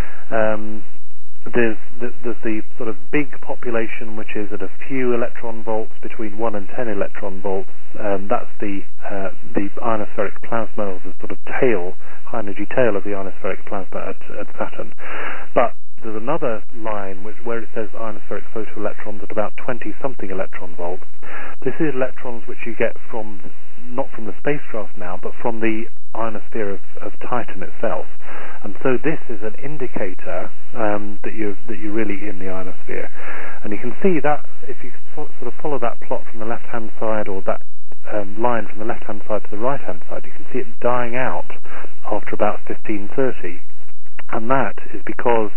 There's the sort of big population which is at a few electron volts, between 1 and 10 electron volts. That's the ionospheric plasma, or the sort of tail, high energy tail of the ionospheric plasma at Saturn. But there's another line where it says ionospheric photoelectrons at about 20-something electron volts. This is electrons which you get not from the spacecraft now, but from the ionosphere of Titan itself. And so this is an indicator that you're really in the ionosphere. And you can see that if you sort of follow that plot from the left-hand side, or that line from the left-hand side to the right-hand side, you can see it dying out after about 1530. And that is because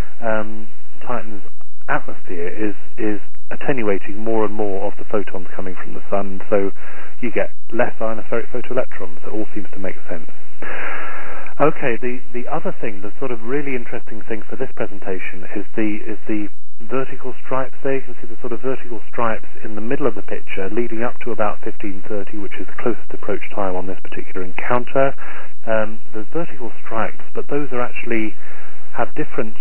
Titan's atmosphere is attenuating more and more of the photons coming from the sun, so you get less ionospheric photoelectrons. It all seems to make sense. Okay, the other thing, the sort of really interesting thing for this presentation is the vertical stripes there. You can see the sort of vertical stripes in the middle of the picture leading up to about 1530, which is the closest approach time on this particular encounter. There's vertical stripes, but those are actually have different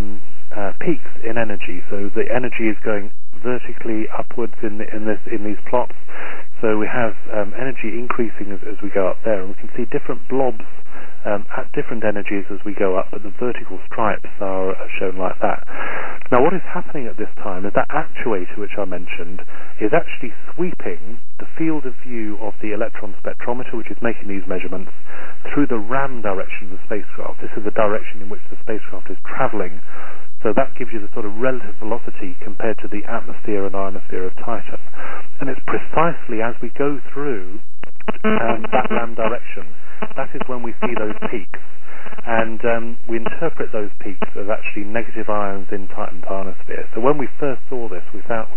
peaks in energy. So the energy is going vertically upwards in these plots. So we have energy increasing as we go up there, and we can see different blobs at different energies as we go up, but the vertical stripes are shown like that. Now what is happening at this time is that actuator which I mentioned is actually sweeping the field of view of the electron spectrometer, which is making these measurements, through the ram direction of the spacecraft. This is the direction in which the spacecraft is traveling. So that gives you the sort of relative velocity compared to the atmosphere and ionosphere of Titan. And it's precisely as we go through that ram direction, that is when we see those peaks. And we interpret those peaks as actually negative ions in Titan's ionosphere. So when we first saw this, we thought,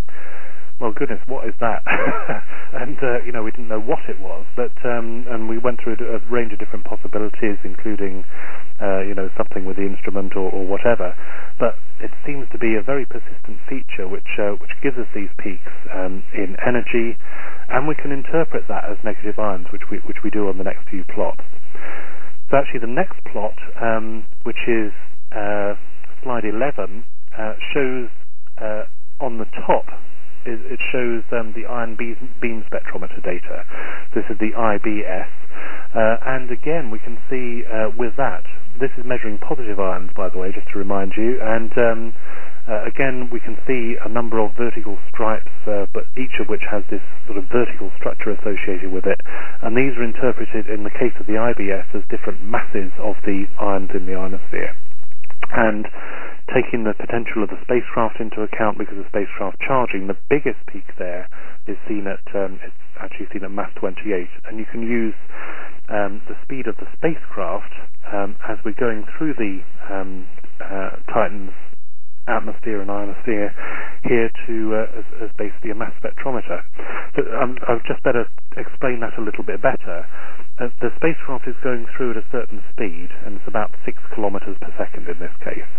well, goodness, what is that? And we didn't know what it was, but and we went through a range of different possibilities, including something with the instrument or whatever. But it seems to be a very persistent feature which gives us these peaks in energy, and we can interpret that as negative ions, which we do on the next few plots. So actually, the next plot, which is slide 11, shows on the top. It shows the ion beam spectrometer data. This is the IBS, and again we can see with that, this is measuring positive ions, by the way, just to remind you, and again we can see a number of vertical stripes, but each of which has this sort of vertical structure associated with it, and these are interpreted in the case of the IBS as different masses of the ions in the ionosphere. And taking the potential of the spacecraft into account, because the spacecraft charging, the biggest peak there is seen at it's actually seen at mass 28, and you can use the speed of the spacecraft as we're going through the Titan's atmosphere and ionosphere here to as basically a mass spectrometer. So I've just better explain that a little bit better. The spacecraft is going through at a certain speed, and it's about 6 kilometers per second in this case.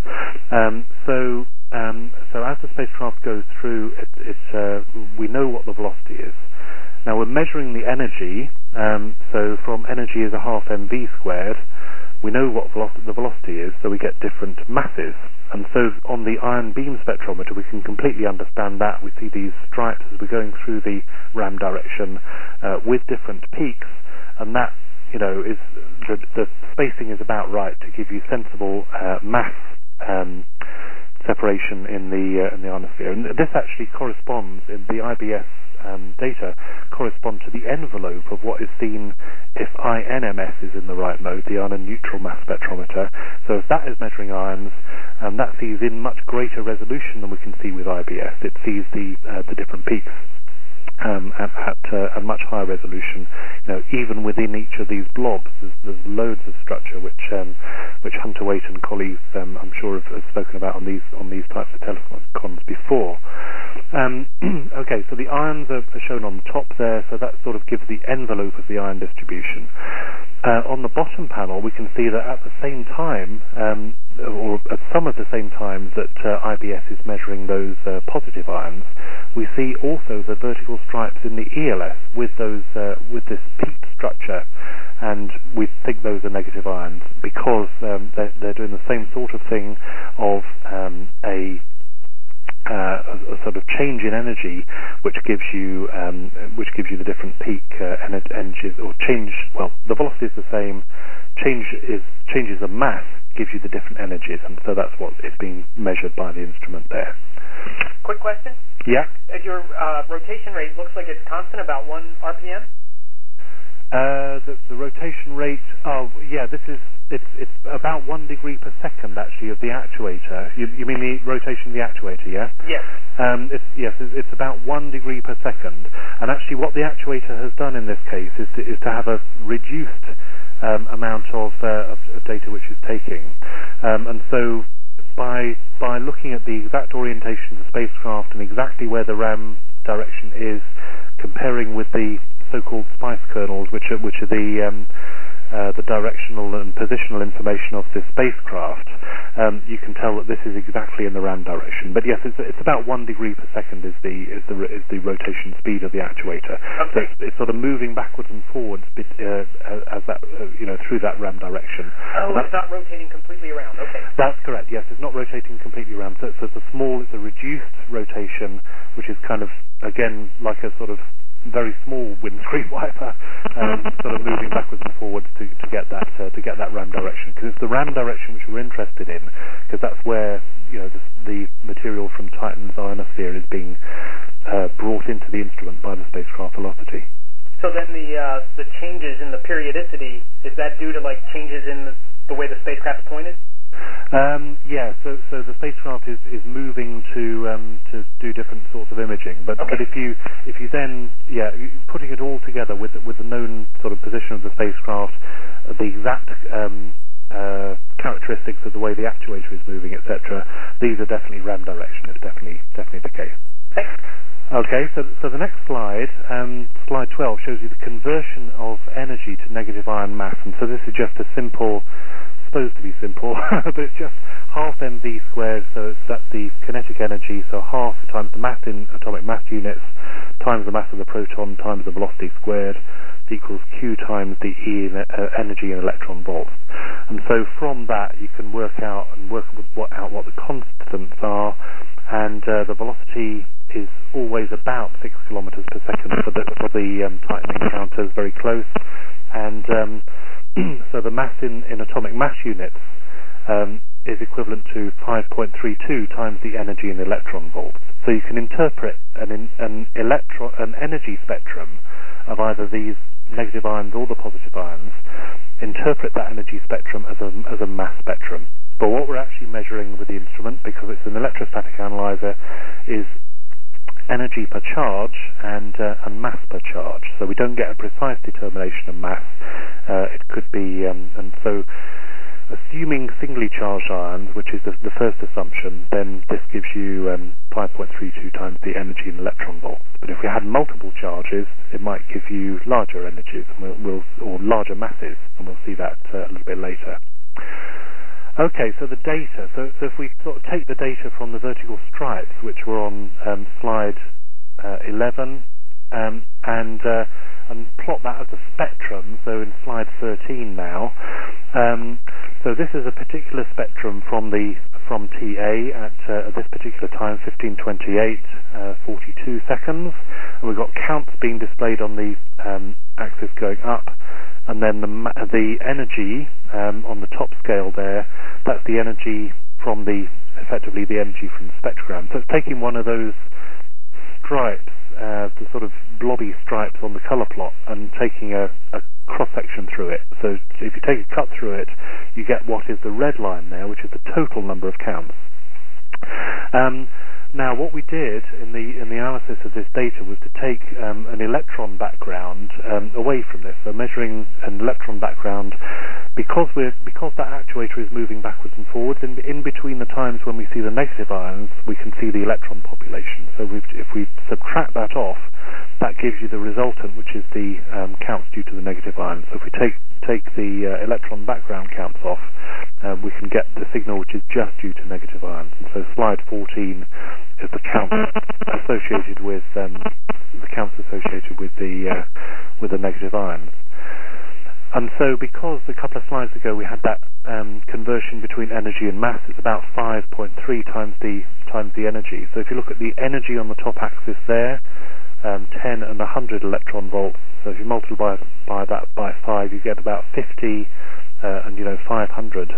So as the spacecraft goes through, we know what the velocity is. Now we're measuring the energy, so from energy is a half mv squared, we know what the velocity is, so we get different masses. And so on the ion beam spectrometer, we can completely understand that. We see these stripes as we're going through the RAM direction with different peaks, and that, is the spacing is about right to give you sensible mass separation in the ionosphere. And this actually corresponds, in the IBS data, correspond to the envelope of what is seen if INMS is in the right mode, the ion neutral mass spectrometer. So if that is measuring ions, that sees in much greater resolution than we can see with IBS. It sees the different peaks at a much higher resolution. Even within each of these blobs, there's loads of structure which Hunter Waite and colleagues, I'm sure, have spoken about on these types of telecons before. Okay, so the ions are shown on the top there, so that sort of gives the envelope of the ion distribution. On the bottom panel, we can see that at the same time, or at some of the same times that IBS is measuring those positive ions, we see also the vertical stripes in the ELS with this peaked structure, and we think those are negative ions because they're doing the same sort of thing of a sort of change in energy, which gives you the different peak energies, or change. Well, the velocity is the same. Changes of mass gives you the different energies, and so that's what is being measured by the instrument there. Quick question. Yeah. Your rotation rate looks like it's constant, about 1 RPM. The rotation rate. Oh, yeah. It's about 1 degree per second actually of the actuator. You mean the rotation of the actuator? Yeah. Yes. It's about 1 degree per second. And actually, what the actuator has done in this case is to have a reduced amount of data which is taking, and so by looking at the exact orientation of the spacecraft and exactly where the RAM direction is, comparing with the so-called SPICE kernels, which are the directional and positional information of this spacecraft, you can tell that this is exactly in the RAM direction. But yes, it's about 1 degree per second is the rotation speed of the actuator. Okay. So it's sort of moving backwards and forwards as that through that RAM direction. Oh, it's not rotating completely around. Okay. That's correct. Yes, it's not rotating completely around. So it's a reduced rotation, which is kind of, again, like a sort of very small windscreen wiper, sort of moving backwards and forwards to get that RAM direction. Because it's the RAM direction which we're interested in, because that's where the material from Titan's ionosphere is being brought into the instrument by the spacecraft velocity. So then the changes in the periodicity, is that due to like changes in the way the spacecraft's pointed? Yeah, so the spacecraft is moving to do different sorts of imaging, but Okay. but if you then putting it all together with the known sort of position of the spacecraft, the exact characteristics of the way the actuator is moving, etc., these are definitely RAM direction. It's definitely the case. Thanks. Okay, so the next slide, slide 12, shows you the conversion of energy to negative ion mass, and so this is just a simple, supposed to be simple, but it's just half mv squared, so that's the kinetic energy, so half times the mass in atomic mass units times the mass of the proton times the velocity squared equals Q times the E energy in electron volts. And so from that you can work out what the constants are, and the velocity is always about 6 kilometers per second for the Titan encounters, very close, and so the mass in atomic mass units is equivalent to 5.32 times the energy in electron volts. So you can interpret an energy spectrum of either these negative ions or the positive ions, interpret that energy spectrum as a mass spectrum. But what we're actually measuring with the instrument, because it's an electrostatic analyzer, is energy per charge and mass per charge. So we don't get a precise determination of mass. It could be, and so assuming singly charged ions, which is the first assumption, then this gives you 5.32 times the energy in electron volts. But if we had multiple charges, it might give you larger energies, or larger masses, and we'll see that a little bit later. Okay, so the data. So if we sort of take the data from the vertical stripes, which were on slide 11, and plot that as a spectrum. So in slide 13 now. So this is a particular spectrum from TA at this particular time, 15:28, 42 seconds. And we've got counts being displayed on the axis going up, and then the energy on the top scale there. That's the energy from effectively the energy from the spectrogram. So it's taking one of those stripes, the sort of blobby stripes on the color plot, and taking a cross-section through it. So if you take a cut through it, you get what is the red line there, which is the total number of counts. Now, what we did in the analysis of this data was to take an electron background away from this. So measuring an electron background, because that actuator is moving backwards and forwards. In between the times when we see the negative ions, we can see the electron population. So if we subtract that off, that gives you the resultant, which is the counts due to the negative ions. So if we take the electron background counts off, we can get the signal which is just due to negative ions. And so slide 14 is the count associated with the negative ions. And so because a couple of slides ago we had that conversion between energy and mass, it's about 5.3 times the energy. So if you look at the energy on the top axis there, 10 and 100 electron volts. So if you multiply that by 5, you get about 50 and 500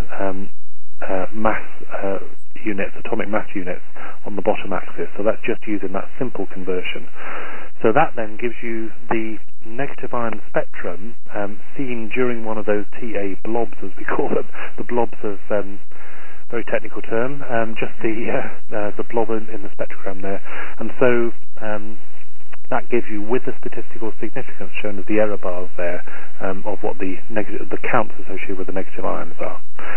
mass units, atomic mass units on the bottom axis. So that's just using that simple conversion. So that then gives you the negative ion spectrum seen during one of those TA blobs, as we call them. The blobs of very technical term, just the blob in the spectrogram there. And so that gives you, with the statistical significance shown as the error bars there, of what the counts associated with the negative ions are.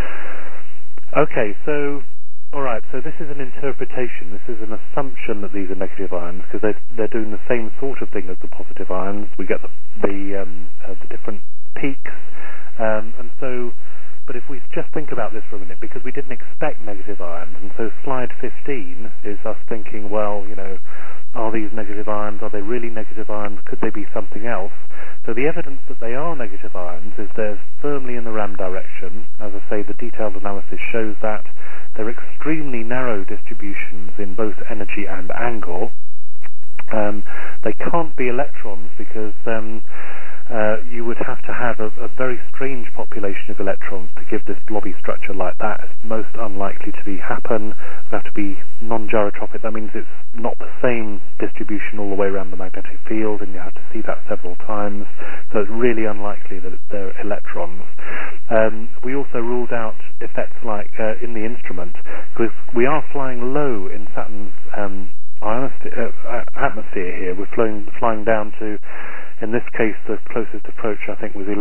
Okay, so all right, so this is an interpretation. This is an assumption that these are negative ions because they're doing the same sort of thing as the positive ions. We get the different peaks, and so. But if we just think about this for a minute, because we didn't expect negative ions, and so slide 15 is us thinking, well, are these negative ions? Are they really negative ions? Could they be something else? So the evidence that they are negative ions is they're firmly in the RAM direction. As I say, the detailed analysis shows that. They're extremely narrow distributions in both energy and angle. They can't be electrons because you would have to have a very strange population of electrons to give this blobby structure like that. It's most unlikely to happen. It would have to be non-gyrotropic. That means it's not the same distribution all the way around the magnetic field, and you have to see that several times. So it's really unlikely that they're electrons. We also ruled out effects like in the instrument, because we are flying low in Saturn's atmosphere here. We're flying down to, in this case, the closest approach I think was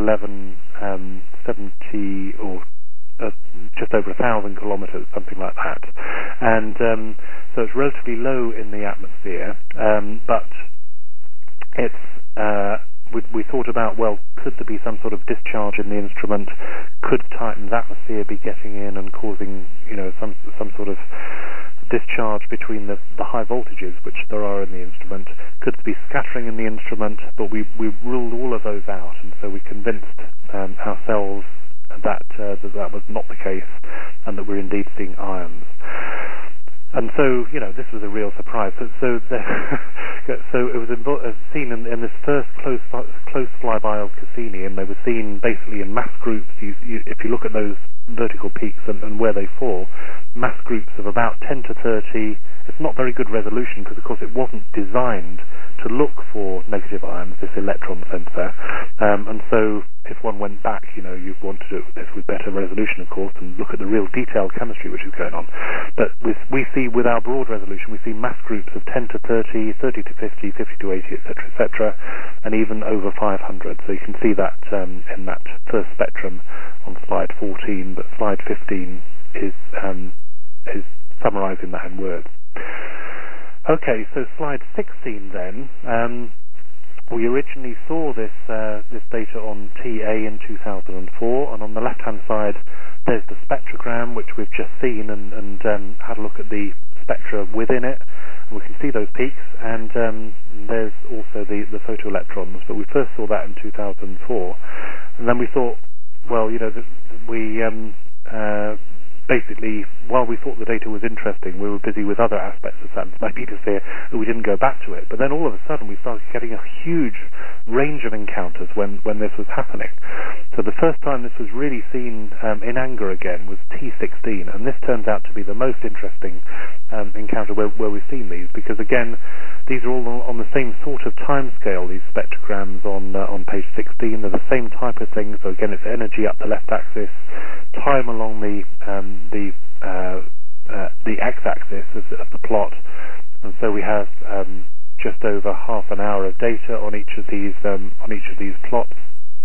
1170 or just over 1,000 kilometers, something like that. And so it's relatively low in the atmosphere, but it's we thought about, well, could there be some sort of discharge in the instrument? Could Titan's atmosphere be getting in and causing, some sort of discharge between the high voltages which there are in the instrument? Could there be scattering in the instrument? But we ruled all of those out, and so we convinced ourselves that was not the case, and that we're indeed seeing ions. And so, this was a real surprise. So it was seen in this first close flyby of Cassini, and they were seen basically in mass groups. If you look at those vertical peaks and where they fall, mass groups of about 10 to 30. It's not very good resolution because, of course, it wasn't designed to look for negative ions, this electron sensor. And so if one went back, you'd want to do this with better resolution, of course, and look at the real detailed chemistry which is going on. But we see, with our broad resolution, we see mass groups of 10 to 30, 30 to 50, 50 to 80, etc., and even over 500. So you can see that in that first spectrum on slide 14, but slide 15 is summarizing that in words. Okay, so slide 16 then. We originally saw this data on TA in 2004, and on the left-hand side there's the spectrogram, which we've just seen and had a look at the spectra within it. We can see those peaks, and there's also the photoelectrons, but we first saw that in 2004, and then we thought, well, basically, while we thought the data was interesting, we were busy with other aspects of Saturn's magnetosphere that we didn't go back to it. But then all of a sudden we started getting a huge range of encounters when this was happening. So the first time this was really seen in anger again was T16, and this turns out to be the most interesting encounter where we've seen these, because again, these are all on the same sort of time scale, these spectrograms on page 16. They're the same type of thing, so again it's energy up the left axis, time along the x-axis of the plot, and so we have just over half an hour of data on each of these plots.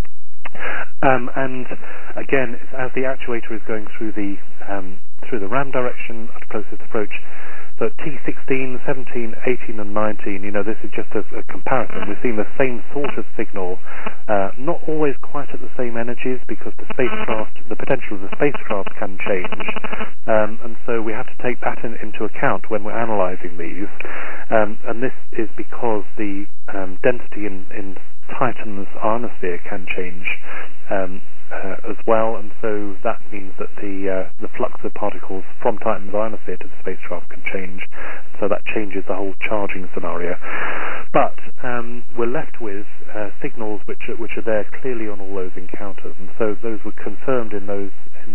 And again, as the actuator is going through the RAM direction at closest approach, so T16, 17, 18, and 19, this is just a comparison. We're seeing the same sort of signal, not always quite at the same energies, because the potential of the spacecraft can change, and so we have to take that into account when we're analyzing these. And this is because the density in Titan's ionosphere can change as well, and so that means that the flux of particles from Titan's ionosphere to the spacecraft can change, so that changes the whole charging scenario. But we're left with signals which are there clearly on all those encounters, and so those were confirmed in those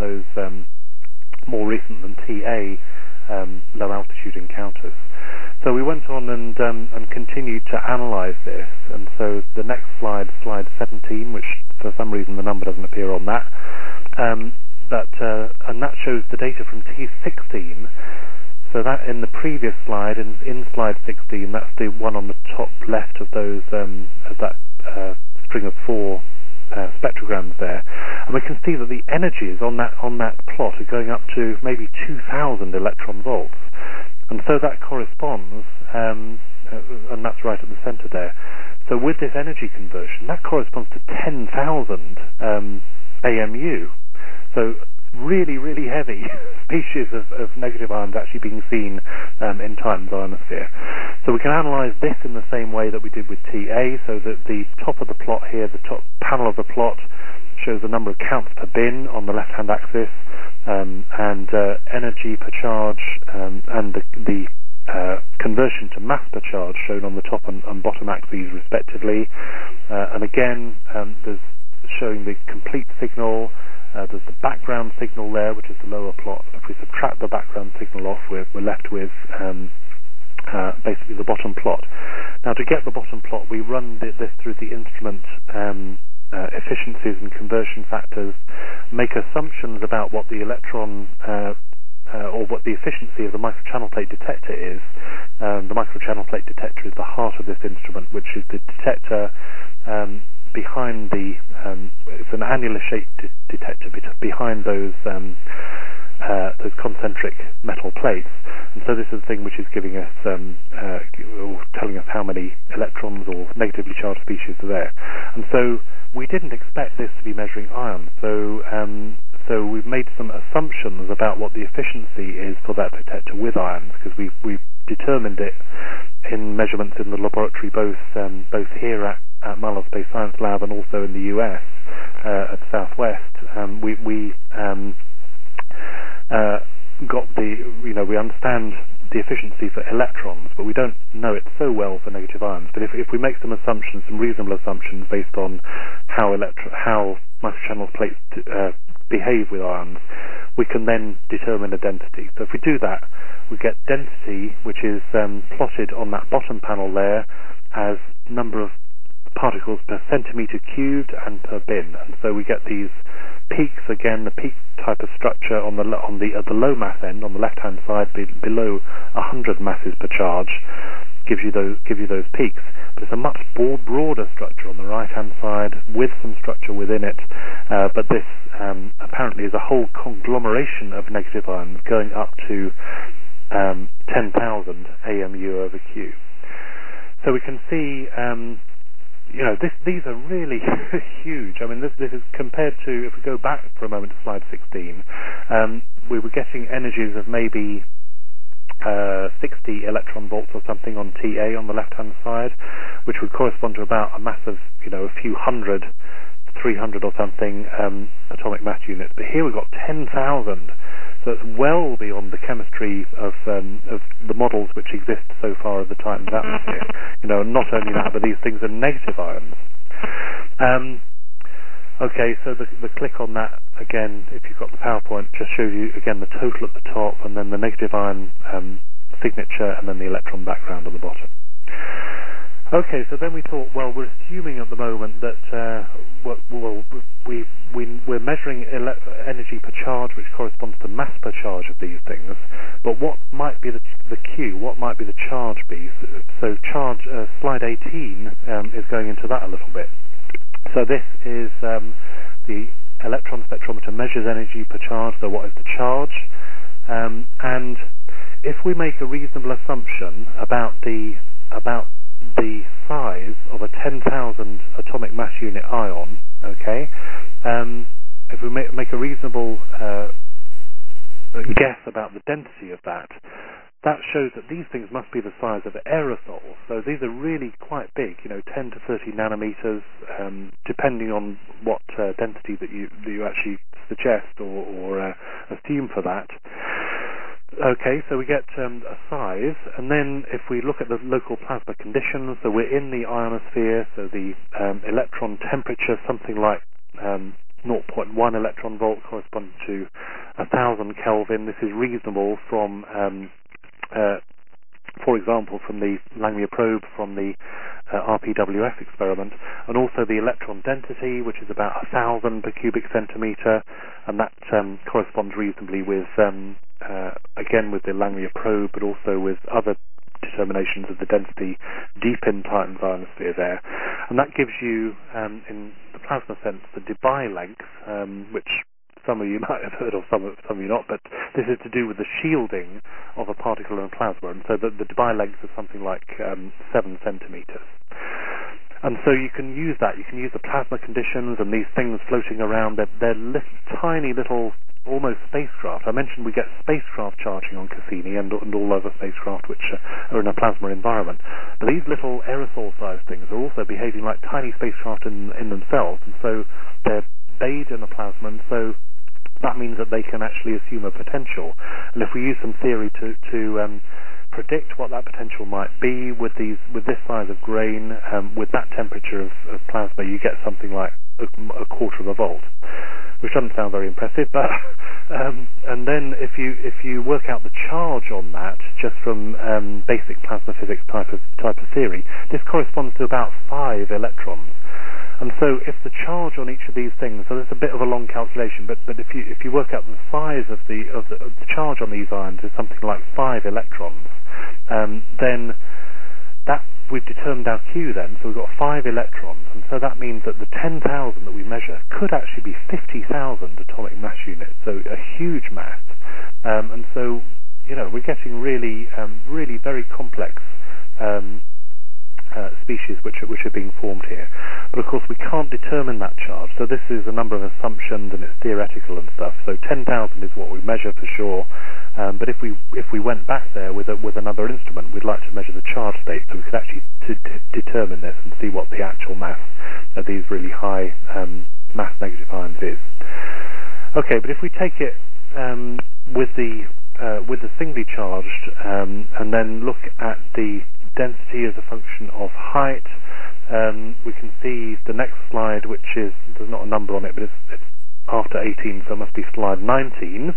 more recent than TA low altitude encounters. So we went on and continued to analyze this, and so the next slide 17, which for some reason the number doesn't appear on that, and that shows the data from T16. So that in the previous slide, in slide 16, that's the one on the top left of those of that string of 4 spectrograms there, and we can see that the energies on that plot are going up to maybe 2,000 electron volts, and so that corresponds, and that's right at the center there. So with this energy conversion, that corresponds to 10,000 AMU. So really, really heavy species of negative ions actually being seen in Titan's ionosphere. So we can analyze this in the same way that we did with TA, so that the top of the plot here, the top panel of the plot, shows the number of counts per bin on the left-hand axis, and energy per charge, and the conversion to mass per charge shown on the top and bottom axes respectively. And again, there's showing the complete signal. There's the background signal there, which is the lower plot. If we subtract the background signal off, we're left with basically the bottom plot. Now, to get the bottom plot, we run this through the instrument efficiencies and conversion factors, make assumptions about what the electron or what the efficiency of the microchannel plate detector is. The microchannel plate detector is the heart of this instrument, which is the detector behind it's an annular-shaped detector behind those concentric metal plates, and so this is the thing which is giving us or telling us how many electrons or negatively charged species are there. And so we didn't expect this to be measuring ions, so we've made some assumptions about what the efficiency is for that detector with ions, because we've determined it in measurements in the laboratory, both here at Marlow Space Science Lab and also in the US at Southwest. We understand the efficiency for electrons, but we don't know it so well for negative ions. But if we make some assumptions, some reasonable assumptions based on how microchannel plates behave with ions, we can then determine a density. So if we do that, we get density, which is plotted on that bottom panel there as number of particles per centimeter cubed and per bin, and so we get these peaks again. The peak type of structure at the low mass end on the left hand side, below 100 masses per charge, give you those peaks. But it's a much broader structure on the right hand side with some structure within it. But this apparently is a whole conglomeration of negative ions going up to 10,000 AMU over Q. So we can see. These are really huge. I mean, this is compared to, if we go back for a moment to slide 16, we were getting energies of maybe 60 electron volts or something on TA on the left-hand side, which would correspond to about a mass of, a few hundred, 300 or something atomic mass units. But here we've got 10,000, so it's well beyond the chemistry of the models which exist so far of the Titan's atmosphere. Not only that, but these things are negative ions. Okay, so the click on that, again, if you've got the PowerPoint, just shows you, again, the total at the top, and then the negative ion signature, and then the electron background on the bottom. Okay, so then we thought, well, we're assuming at the moment that we're measuring energy per charge, which corresponds to mass per charge of these things. But what might be the Q? What might be the charge be? So slide 18 is going into that a little bit. So this is the electron spectrometer measures energy per charge. So what is the charge? And if we make a reasonable assumption about the size of a 10,000 atomic mass unit ion, okay, if we make a reasonable guess about the density of that shows that these things must be the size of aerosols. So these are really quite big, 10 to 30 nanometers, depending on what density that you actually suggest or assume for that. Okay, so we get a size, and then if we look at the local plasma conditions, so we're in the ionosphere, so the electron temperature, something like 0.1 electron volt corresponds to 1,000 Kelvin. This is reasonable from, for example, from the Langmuir probe from the RPWF experiment, and also the electron density, which is about 1,000 per cubic centimeter, and that corresponds reasonably with, again, with the Langmuir probe, but also with other determinations of the density deep in Titan's ionosphere there. And that gives you, in the plasma sense, the Debye length, which some of you might have heard of, some of you not, but this is to do with the shielding of a particle in plasma, and so the Debye length is something like 7 centimeters. And so you can use that. You can use the plasma conditions and these things floating around. They're tiny little, almost spacecraft. I mentioned we get spacecraft charging on Cassini and all other spacecraft which are in a plasma environment. But these little aerosol-sized things are also behaving like tiny spacecraft in themselves, and so they're bathed in a plasma, and so that means that they can actually assume a potential. And if we use some theory to predict what that potential might be with this size of grain, with that temperature of plasma, you get something like a quarter of a volt, which doesn't sound very impressive. But and then if you work out the charge on that just from basic plasma physics type of theory, this corresponds to about 5 electrons. And so if the charge on each of these things, so there's a bit of a long calculation, but if you work out the size of the charge on these ions is something like 5 electrons, then that we've determined our Q then, so we've got 5 electrons, and so that means that the 10,000 that we measure could actually be 50,000 atomic mass units, so a huge mass. And so, we're getting really very complex species which are being formed here. But of course we can't determine that charge, so this is a number of assumptions and it's theoretical and stuff. So 10,000 is what we measure for sure, but if we went back there with another instrument, we'd like to measure the charge state so we could actually determine this and see what the actual mass of these really high mass negative ions is. Okay, but if we take it with the singly charged and then look at the density as a function of height, we can see the next slide, which is, there's not a number on it, but it's after 18, so it must be slide 19.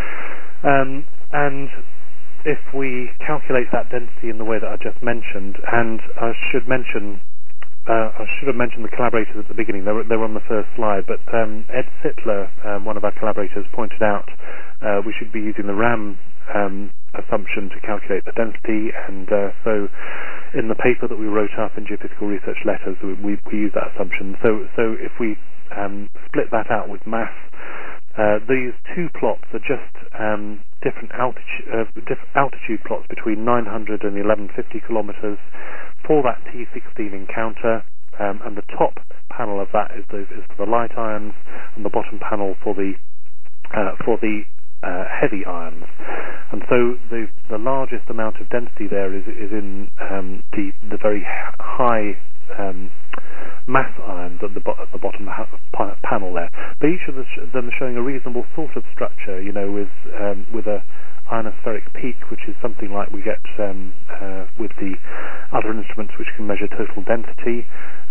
And if we calculate that density in the way that I just mentioned, and I should have mentioned the collaborators at the beginning. They were on the first slide, but Ed Sittler, one of our collaborators, pointed out we should be using the RAM assumption to calculate the density, and so in the paper that we wrote up in Geophysical Research Letters, we use that assumption. So if we split that out with mass, these two plots are just different altitude plots between 900 and 1150 kilometers for that T16 encounter, and the top panel of that is for the light ions, and the bottom panel for the heavy ions. And so the largest amount of density there is in the very high mass ions at the bottom panel there. But each of them are showing a reasonable sort of structure, with a ionospheric peak, which is something like we get with the other instruments which can measure total density,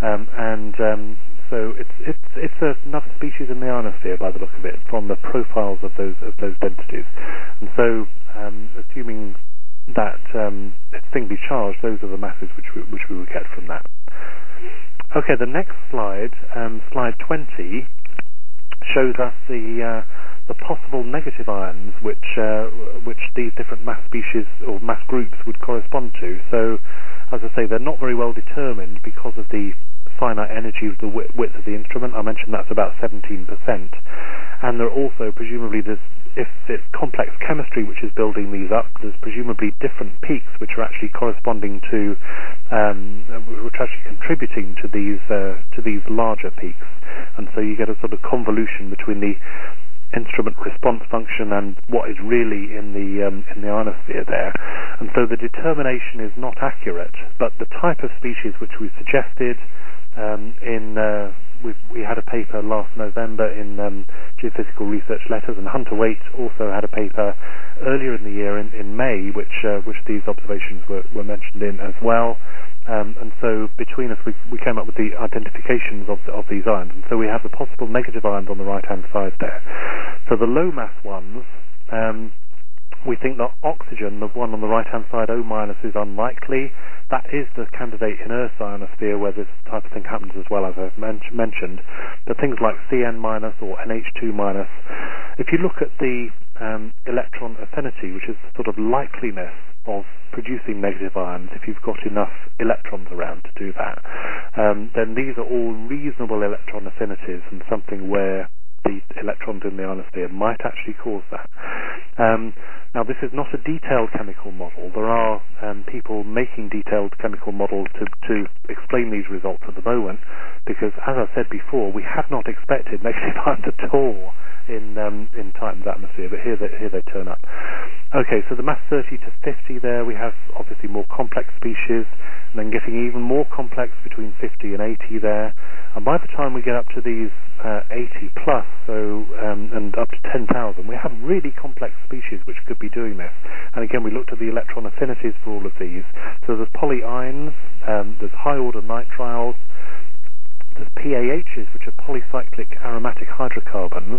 so it's another species in the ionosphere by the look of it, from the profiles of those densities. And so, assuming that it's singly charged, those are the masses which we would get from that. Okay, the next slide, slide 20, shows us the possible negative ions which these different mass species or mass groups would correspond to. So, as I say, they're not very well determined because of the finite energy of the width of the instrument. I mentioned that's about 17%. And there are also, presumably, if it's complex chemistry which is building these up, there's presumably different peaks which are actually corresponding to, which are actually contributing to these larger peaks. And so you get a sort of convolution between the instrument response function and what is really in the ionosphere there. And so the determination is not accurate, but the type of species which we suggested we had a paper last November in Geophysical Research Letters, and Hunter Waite also had a paper earlier in the year in May, which these observations were mentioned in as well. And so between us, we came up with the identifications of these ions. And so we have the possible negative ions on the right-hand side there. So the low mass ones, we think that oxygen, the one on the right-hand side, O-, is unlikely. That is the candidate in Earth's ionosphere where this type of thing happens as well, as I've mentioned. But things like Cn- or NH2-, if you look at the electron affinity, which is the sort of likeliness of producing negative ions if you've got enough electrons around to do that, then these are all reasonable electron affinities and something where the electrons in the ionosphere might actually cause that. Now, this is not a detailed chemical model. There are people making detailed chemical models to explain these results at the moment, because, as I said before, we had not expected negative ions at all in Titan's atmosphere, but here they turn up. Okay, so the mass 30 to 50 there, we have obviously more complex species, and then getting even more complex between 50 and 80 there. And by the time we get up to these 80 plus, and up to 10,000, we have really complex species which could be doing this. And again, we looked at the electron affinities for all of these. So there's polyions, there's high order nitriles, there's PAHs, which are polycyclic aromatic hydrocarbons,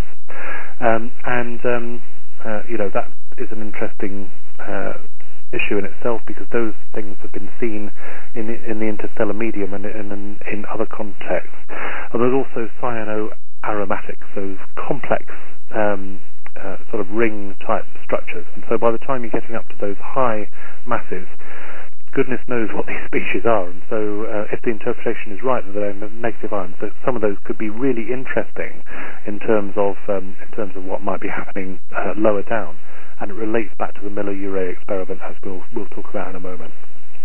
that is an interesting issue in itself, because those things have been seen in the interstellar medium and in other contexts. And there's also cyanoaromatics, those complex sort of ring-type structures. And so by the time you're getting up to those high masses, goodness knows what these species are. And so if the interpretation is right that they're negative ions, so some of those could be really interesting in terms of what might be happening lower down. And it relates back to the Miller-Urey experiment, as we'll talk about in a moment.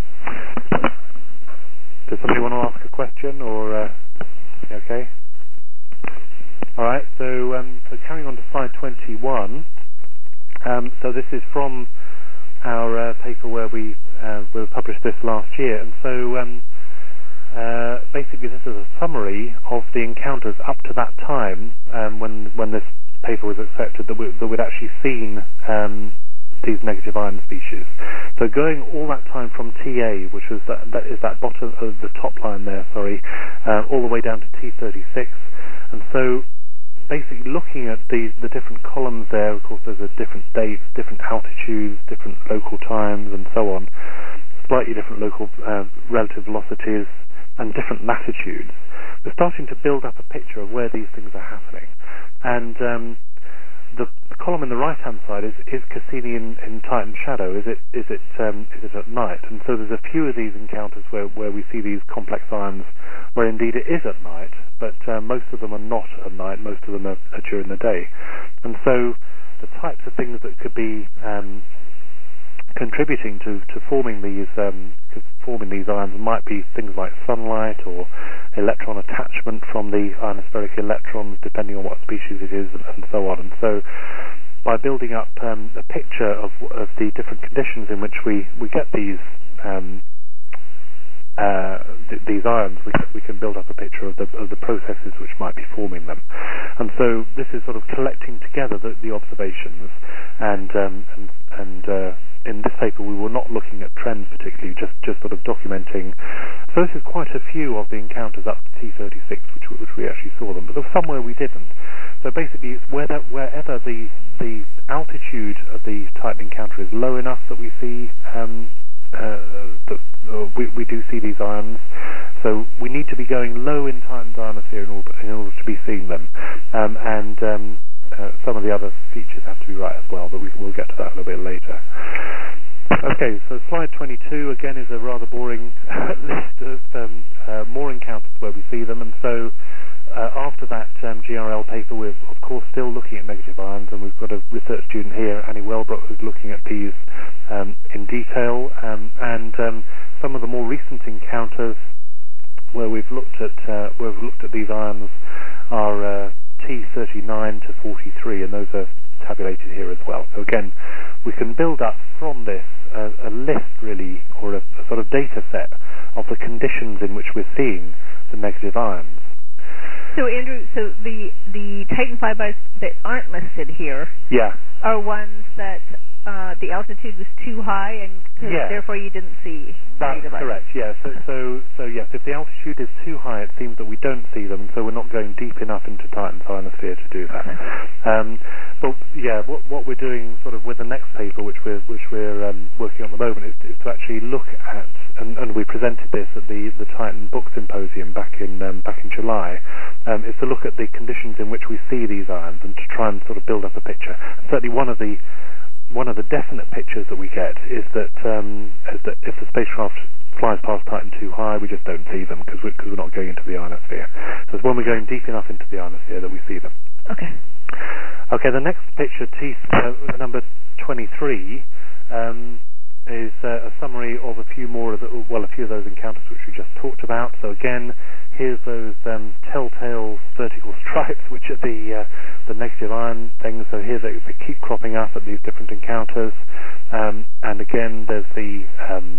Does somebody want to ask a question, or okay? All right. So carrying on to slide 21. So this is from our paper where we published this last year, and so basically this is a summary of the encounters up to that time when this paper was accepted, that we'd actually seen these negative ion species. So going all that time from TA, which was that bottom of the top line there, all the way down to T36, and so basically looking at the different columns there, of course there's different dates, different altitudes, different local times, and so on, slightly different local relative velocities, and different latitudes. We're starting to build up a picture of where these things are happening. And the column in the right-hand side is Cassini in Titan shadow. Is it at night? And so there's a few of these encounters where we see these complex ions, where indeed it is at night, but most of them are not at night. Most of them are during the day. And so the types of things that could be contributing to forming these ions might be things like sunlight or electron attachment from the ionospheric electrons, depending on what species it is, and so on. And so by building up a picture of the different conditions in which we get these ions, we can build up a picture of the processes which might be forming them. And so this is sort of collecting together the observations, and in this paper we were not looking at trends particularly, just sort of documenting. So this is quite a few of the encounters up to T36 which we actually saw them, but there was somewhere we didn't. So basically it's wherever the altitude of the Titan encounter is low enough that we see we do see these ions. So we need to be going low in Titan's ionosphere in order to be seeing them, and some of the other features have to be right as well, but we'll get to that a little bit later. Okay, so slide 22 again is a rather boring list of more encounters where we see them, and so after that GRL paper, we're of course still looking at negative ions, and we've got a research student here, Annie Welbrook, who's looking at these in detail, and some of the more recent encounters where we've looked at these ions are T39 to 43, and those are tabulated here as well. So again, we can build up from this a list really, or a sort of data set of the conditions in which we're seeing the negative ions. So Andrew, the Titan flybys that aren't listed here are ones that the altitude was too high, and therefore you didn't see. That's correct. Yeah. So yes, if the altitude is too high, it seems that we don't see them, and so we're not going deep enough into Titan's ionosphere to do that. But yeah, what we're doing sort of with the next paper, which we're working on at the moment, is to actually look at, and we presented this at the Titan Book Symposium back in July, is to look at the conditions in which we see these ions and to try and sort of build up a picture. Certainly one of the definite pictures that we get is that if the spacecraft flies past Titan too high, we just don't see them because we're not going into the ionosphere. So it's when we're going deep enough into the ionosphere that we see them. Okay. Okay, the next picture, number 23, is a summary of a few of those encounters which we just talked about. So again, here's those telltale vertical stripes, which are the negative ion things. So here they keep cropping up at these different encounters, and again there's the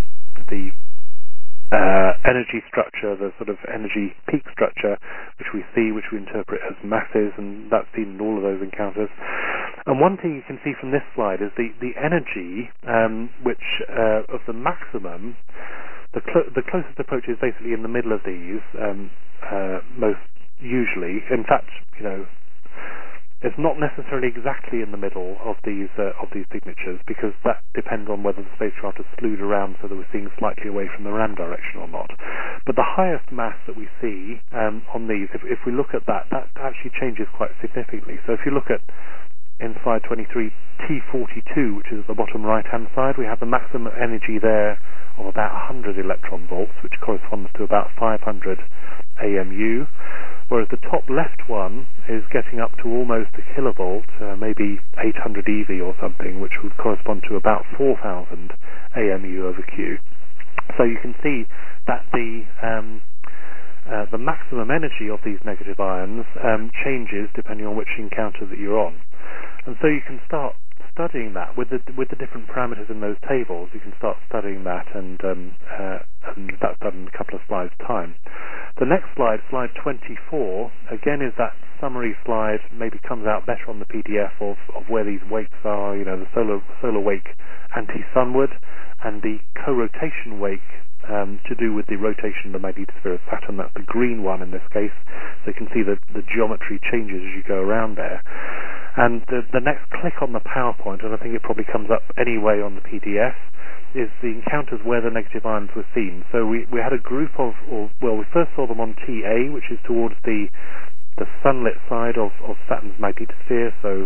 energy structure, the sort of energy peak structure, which we interpret as masses, and that's seen in all of those encounters. And one thing you can see from this slide is the energy, which of the maximum, the closest approach is basically in the middle of these, most usually. In fact, it's not necessarily exactly in the middle of these signatures, because that depends on whether the spacecraft is slewed around so that we're seeing slightly away from the RAM direction or not. But the highest mass that we see on these, if we look at that actually changes quite significantly. So if you look at in slide 23, T42, which is at the bottom right-hand side, we have the maximum energy there of about 100 electron volts, which corresponds to about 500 AMU, whereas the top left one is getting up to almost a kilovolt, maybe 800 eV or something, which would correspond to about 4,000 AMU over Q. So you can see that the maximum energy of these negative ions changes depending on which encounter that you're on. And so you can start studying that with the different parameters in those tables. You can start studying that, and that's done in a couple of slides' time. The next slide, slide 24, again is that summary slide. Maybe comes out better on the PDF of where these wakes are. The solar wake anti-sunward, and the co-rotation wake to do with the rotation of the magnetosphere of Saturn. That's the green one in this case. So you can see that the geometry changes as you go around there. And the next click on the PowerPoint, and I think it probably comes up anyway on the PDF, is the encounters where the negative ions were seen. So we had a group we first saw them on TA, which is towards the sunlit side of Saturn's magnetosphere, so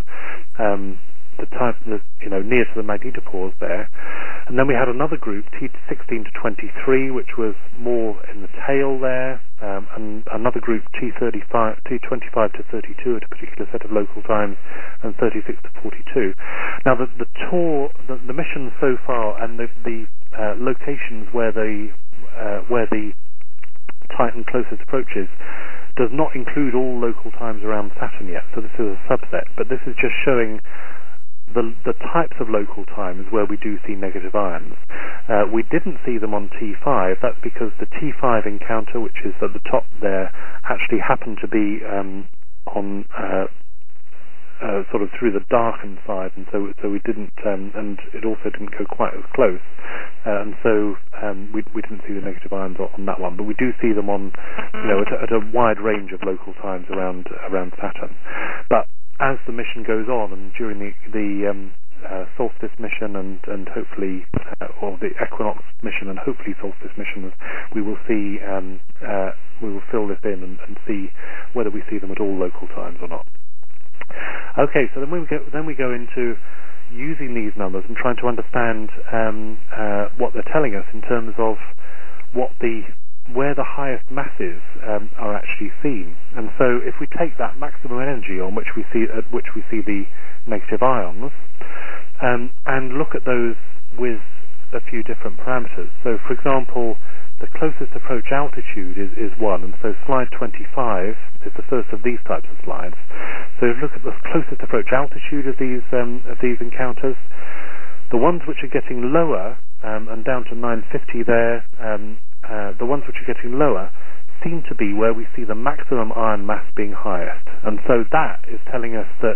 near to the magnetopause there. And then we had another group, T16 to 23, which was more in the tail there, and another group, T25 to 32 at a particular set of local times, and 36 to 42. Now the mission so far, and the locations where the Titan closest approaches, does not include all local times around Saturn yet. So this is a subset, but this is just showing the types of local times where we do see negative ions. We didn't see them on T5. That's because the T5 encounter, which is at the top there, actually happened to be on sort of through the darkened side, and so we didn't, and it also didn't go quite as close, and so we didn't see the negative ions on that one. But we do see them on, at a wide range of local times around Saturn. But as the mission goes on, and during the solstice mission and hopefully, or the equinox mission and hopefully solstice mission, we will see, we will fill this in and see whether we see them at all local times or not. Okay, so then we go into using these numbers and trying to understand what they're telling us in terms of where the highest masses are actually seen. And so if we take that maximum energy at which we see the negative ions, and look at those with a few different parameters. So, for example, the closest approach altitude is 1, and so slide 25 is the first of these types of slides. So if you look at the closest approach altitude of these encounters, the ones which are getting lower, and down to 950 there, the ones which are getting lower seem to be where we see the maximum ion mass being highest. And so that is telling us that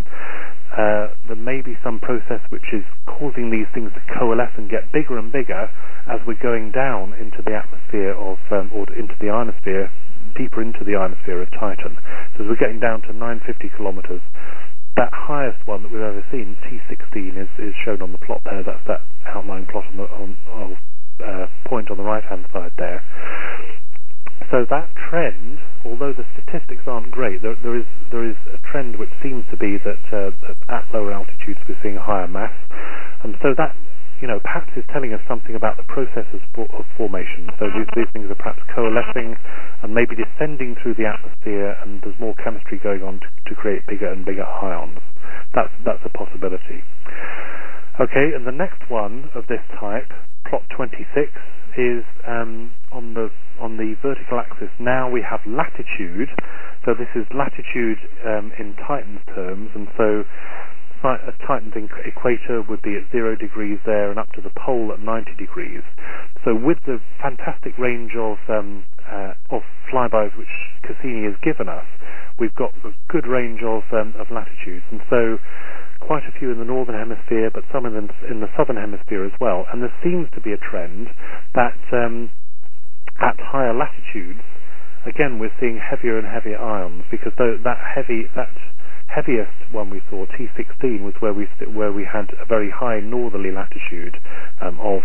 there may be some process which is causing these things to coalesce and get bigger and bigger as we're going down into the atmosphere of, or into the ionosphere, deeper into the ionosphere of Titan. So as we're getting down to 950 kilometers, that highest one that we've ever seen, T16, is shown on the plot there. That's that outline plot on point on the right-hand side there. So that trend, although the statistics aren't great, there is a trend which seems to be that at lower altitudes we're seeing a higher mass, and so that perhaps is telling us something about the processes of formation. So these things are perhaps coalescing and maybe descending through the atmosphere, and there's more chemistry going on to create bigger and bigger ions. That's a possibility. Okay, and the next one of this type, plot 26, is on the vertical axis. Now we have latitude, so this is latitude in Titan's terms, and so Titan's equator would be at 0 degrees there, and up to the pole at 90 degrees. So with the fantastic range of flybys which Cassini has given us, we've got a good range of latitudes, and so quite a few in the northern hemisphere, but some in the southern hemisphere as well. And there seems to be a trend that at higher latitudes, again, we're seeing heavier and heavier ions, because that heaviest one we saw, T16, was where we had a very high northerly latitude of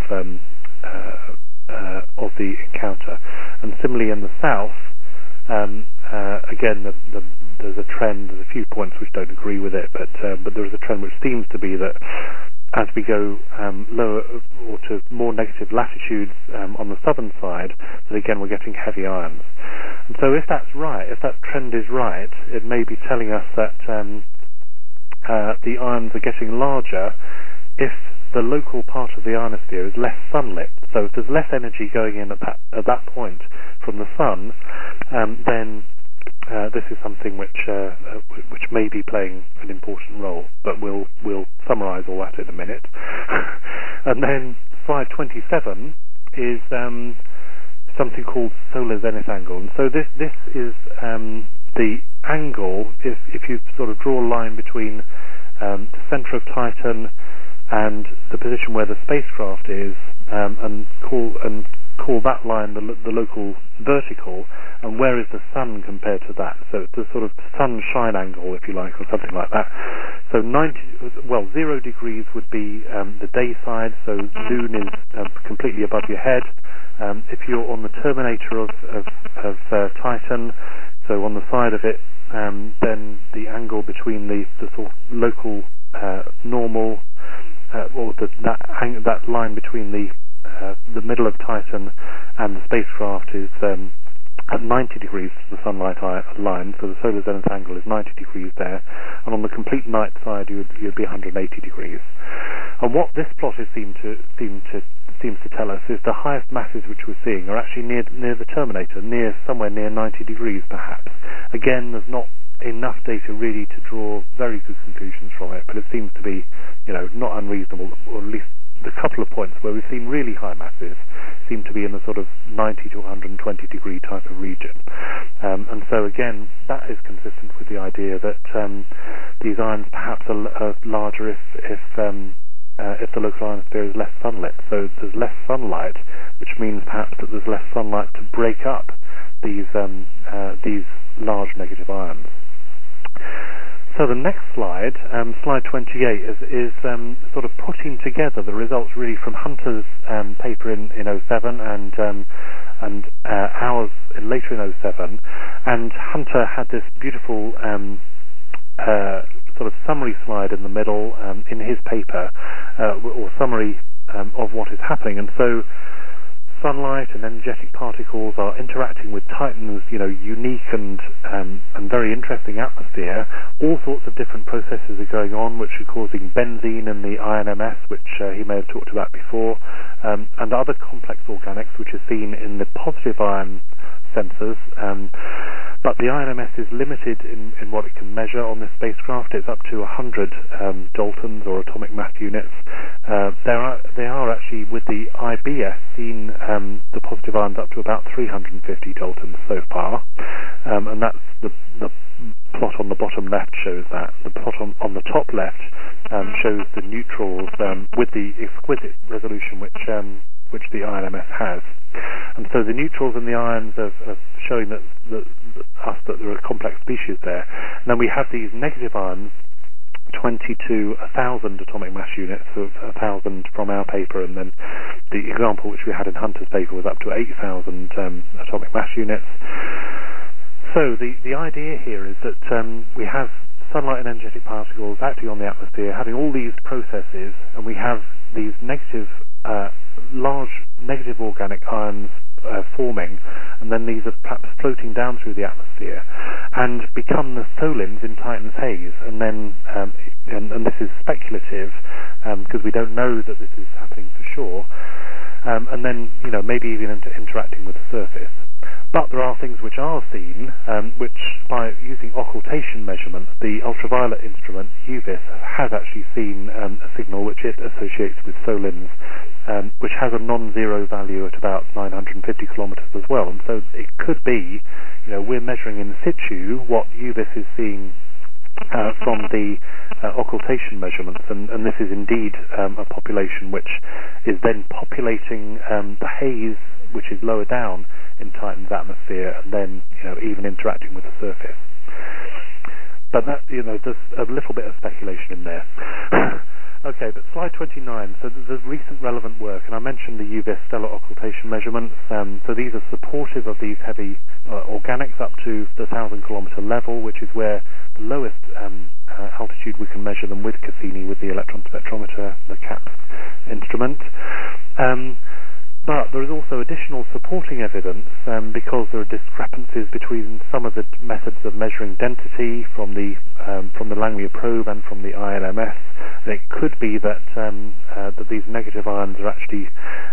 the encounter. And similarly in the south, again, there's a trend. There's a few points which don't agree with it, but there is a trend which seems to be that as we go lower or to more negative latitudes on the southern side, that again we're getting heavy ions. And so if that's right, if that trend is right, it may be telling us that the ions are getting larger if the local part of the ionosphere is less sunlit. So if there's less energy going in at that point from the sun, then this is something which may be playing an important role. But we'll summarise all that in a minute. And then slide 27 is something called solar zenith angle. And so this is the angle. If you sort of draw a line between the centre of Titan and the position where the spacecraft is, and call that line the local vertical, and where is the sun compared to that? So it's a sort of sunshine angle, if you like, or something like that. So 0 degrees would be the day side, so noon is completely above your head. If you're on the terminator of Titan, so on the side of it, then the angle between the sort of local normal, or that line between the middle of Titan and the spacecraft is at 90 degrees to the sunlight line, so the solar zenith angle is 90 degrees there, and on the complete night side you'd be 180 degrees. And what this plot seems to tell us is the highest masses which we're seeing are actually near the terminator, somewhere near 90 degrees perhaps. Again, there's not enough data really to draw very good conclusions from it, but it seems to be, not unreasonable, or at least the couple of points where we've seen really high masses seem to be in the sort of 90 to 120 degree type of region. And so again, that is consistent with the idea that these ions perhaps are larger if the local ionosphere is less sunlit. So there's less sunlight, which means perhaps that there's less sunlight to break up these large negative ions. So the next slide, slide 28, is sort of putting together the results really from Hunter's paper in 07 and ours later in 07. And Hunter had this beautiful sort of summary slide in the middle in his paper, or summary of what is happening. And so sunlight and energetic particles are interacting with Titan's, unique and very interesting atmosphere. All sorts of different processes are going on, which are causing benzene in the INMS, which he may have talked about before, and other complex organics, which are seen in the positive ion sensors. But the INMS is limited in what it can measure on this spacecraft. It's up to 100 daltons, or atomic mass units. They are actually, with the IBS, seen the positive ions up to about 350 daltons so far. And that's the plot on the bottom left shows that. The plot on the top left shows the neutrals with the exquisite resolution which the INMS has. And so the neutrals and the ions are showing that there are complex species there. And then we have these negative ions, 20 to 1,000 atomic mass units, of 1,000 from our paper, and then the example which we had in Hunter's paper was up to 8,000 atomic mass units. So the idea here is that we have sunlight and energetic particles acting on the atmosphere, having all these processes, and we have these large negative organic ions forming, and then these are perhaps floating down through the atmosphere and become the solins in Titan's haze. And then, and this is speculative because we don't know that this is happening for sure. And then, maybe even interacting with the surface. But there are things which are seen, which by using occultation measurements, the ultraviolet instrument UVIS has actually seen a signal which it associates with solins, which has a non-zero value at about 950 kilometers as well. And so it could be, we're measuring in situ what UVIS is seeing from the occultation measurements, and this is indeed a population which is then populating the haze which is lower down in Titan's atmosphere, and then even interacting with the surface. But that there's a little bit of speculation in there. Okay, but slide 29. So there's recent relevant work, and I mentioned the UVIS stellar occultation measurements. So these are supportive of these heavy organics up to the 1,000-kilometer level, which is where the lowest altitude we can measure them with Cassini, with the electron spectrometer, the CAPS instrument. But there is also additional supporting evidence because there are discrepancies between some of the methods of measuring density from the Langmuir probe and from the INMS. And it could be that that these negative ions are actually